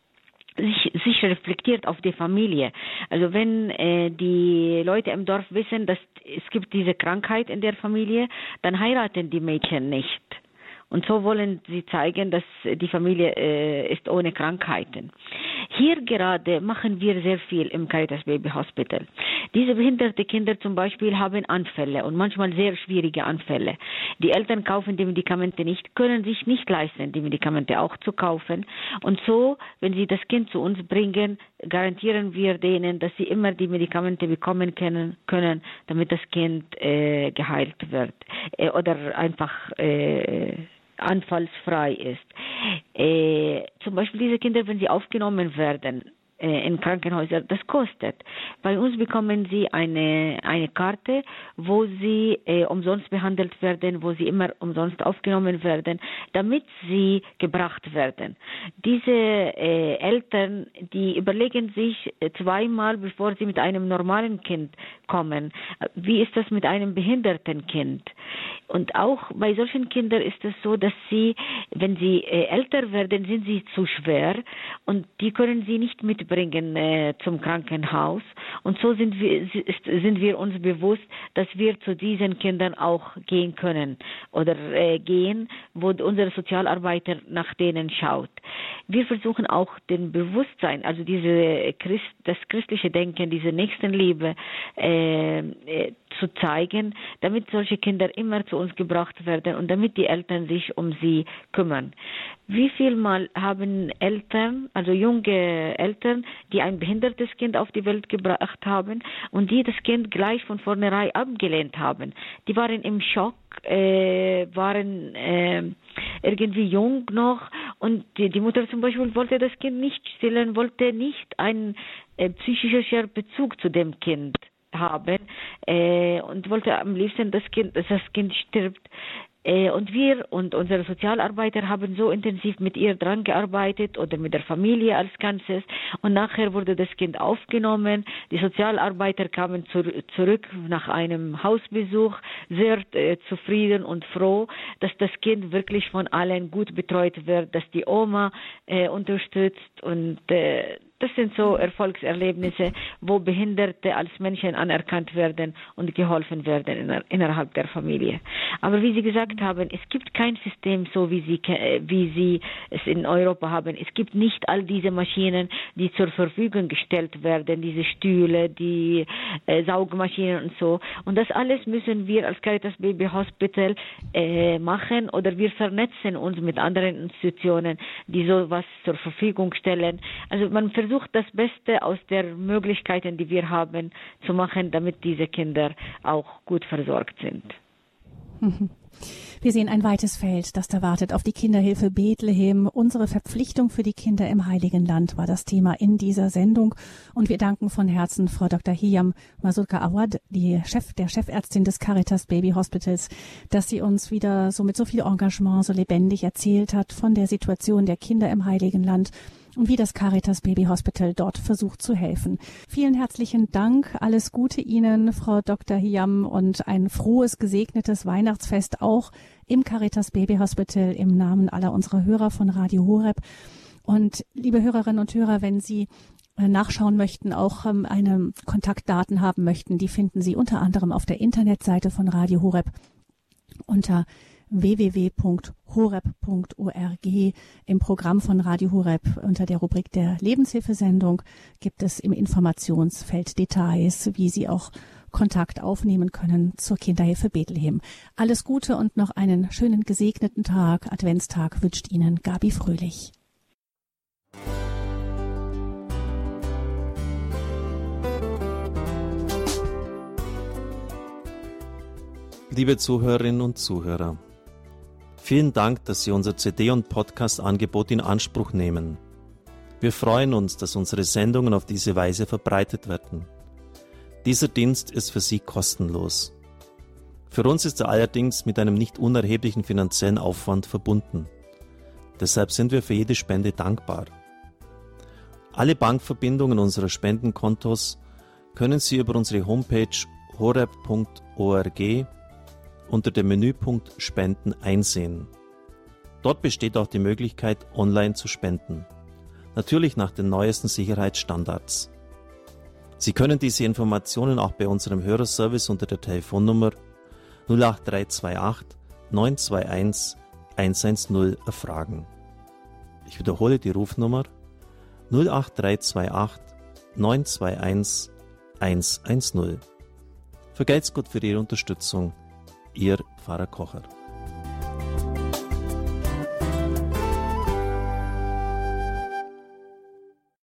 Sich, sich reflektiert auf die Familie. Also wenn äh, die Leute im Dorf wissen, dass es gibt diese Krankheit in der Familie, dann heiraten die Mädchen nicht. Und so wollen sie zeigen, dass die Familie äh, ist ohne Krankheiten. Hier gerade machen wir sehr viel im Caritas Baby Hospital. Diese behinderte Kinder zum Beispiel haben Anfälle und manchmal sehr schwierige Anfälle. Die Eltern kaufen die Medikamente nicht, können sich nicht leisten, die Medikamente auch zu kaufen. Und so, wenn sie das Kind zu uns bringen, garantieren wir denen, dass sie immer die Medikamente bekommen können, können damit das Kind äh, geheilt wird äh, oder einfach äh, anfallsfrei ist. Äh, zum Beispiel diese Kinder, wenn sie aufgenommen werden äh, in Krankenhäusern, das kostet. Bei uns bekommen sie eine, eine Karte, wo sie äh, umsonst behandelt werden, wo sie immer umsonst aufgenommen werden, damit sie gebracht werden. Diese äh, Eltern, die überlegen sich äh, zweimal, bevor sie mit einem normalen Kind kommen, wie ist das mit einem behinderten Kind? Und auch bei solchen Kindern ist es so, dass sie, wenn sie äh, älter werden, sind sie zu schwer und die können sie nicht mitbringen. bringen äh, zum Krankenhaus. Und so sind wir, sind wir uns bewusst, dass wir zu diesen Kindern auch gehen können oder äh, gehen, wo unsere Sozialarbeiter nach denen schaut. Wir versuchen auch den Bewusstsein, also diese Christ, das christliche Denken, diese Nächstenliebe äh, äh, zu zeigen, damit solche Kinder immer zu uns gebracht werden und damit die Eltern sich um sie kümmern. Wie viel Mal haben Eltern, also junge Eltern, die ein behindertes Kind auf die Welt gebracht haben und die das Kind gleich von vornherein abgelehnt haben. Die waren im Schock, äh, waren äh, irgendwie jung noch und die, die Mutter zum Beispiel wollte das Kind nicht stillen, wollte nicht einen äh, psychischen Bezug zu dem Kind haben äh, und wollte am liebsten, das Kind, dass das Kind stirbt. Äh, und wir und unsere Sozialarbeiter haben so intensiv mit ihr dran gearbeitet oder mit der Familie als Ganzes und nachher wurde das Kind aufgenommen. Die Sozialarbeiter kamen zu, zurück nach einem Hausbesuch, sehr äh, zufrieden und froh, dass das Kind wirklich von allen gut betreut wird, dass die Oma äh, unterstützt und äh, das sind so Erfolgserlebnisse, wo Behinderte als Menschen anerkannt werden und geholfen werden inner, innerhalb der Familie. Aber wie Sie gesagt haben, es gibt kein System so, wie Sie, wie Sie es in Europa haben. Es gibt nicht all diese Maschinen, die zur Verfügung gestellt werden, diese Stühle, die äh, Saugmaschinen und so. Und das alles müssen wir als Caritas Baby Hospital äh, machen oder wir vernetzen uns mit anderen Institutionen, die sowas zur Verfügung stellen. Also man versucht, das Beste aus den Möglichkeiten, die wir haben, zu machen, damit diese Kinder auch gut versorgt sind.
Wir sehen ein weites Feld, das da wartet auf die Kinderhilfe Bethlehem. Unsere Verpflichtung für die Kinder im Heiligen Land war das Thema in dieser Sendung. Und wir danken von Herzen Frau Doktor Hiyam Mazurka-Awad, die Chef, der Chefärztin des Caritas Baby Hospitals, dass sie uns wieder so mit so viel Engagement so lebendig erzählt hat von der Situation der Kinder im Heiligen Land und wie das Caritas Baby Hospital dort versucht zu helfen. Vielen herzlichen Dank. Alles Gute Ihnen, Frau Doktor Hiyam, und ein frohes, gesegnetes Weihnachtsfest auch im Caritas Baby Hospital im Namen aller unserer Hörer von Radio Horeb. Und liebe Hörerinnen und Hörer, wenn Sie nachschauen möchten, auch ähm, eine Kontaktdaten haben möchten, die finden Sie unter anderem auf der Internetseite von Radio Horeb unter w w w punkt horeb punkt org. Im Programm von Radio Horeb unter der Rubrik der Lebenshilfesendung gibt es im Informationsfeld Details, wie Sie auch Kontakt aufnehmen können zur Kinderhilfe Bethlehem. Alles Gute und noch einen schönen gesegneten Tag, Adventstag wünscht Ihnen Gabi Fröhlich.
Liebe Zuhörerinnen und Zuhörer, vielen Dank, dass Sie unser C D- und Podcast-Angebot in Anspruch nehmen. Wir freuen uns, dass unsere Sendungen auf diese Weise verbreitet werden. Dieser Dienst ist für Sie kostenlos. Für uns ist er allerdings mit einem nicht unerheblichen finanziellen Aufwand verbunden. Deshalb sind wir für jede Spende dankbar. Alle Bankverbindungen unserer Spendenkontos können Sie über unsere Homepage horeb punkt org unter dem Menüpunkt Spenden einsehen. Dort besteht auch die Möglichkeit, online zu spenden. Natürlich nach den neuesten Sicherheitsstandards. Sie können diese Informationen auch bei unserem Hörerservice unter der Telefonnummer null acht drei zwei acht neun zwei eins eins eins null erfragen. Ich wiederhole die Rufnummer null acht drei zwei acht neun zwei eins eins eins null. Vergelt's Gott für Ihre Unterstützung. Ihr Pfarrer Kocher.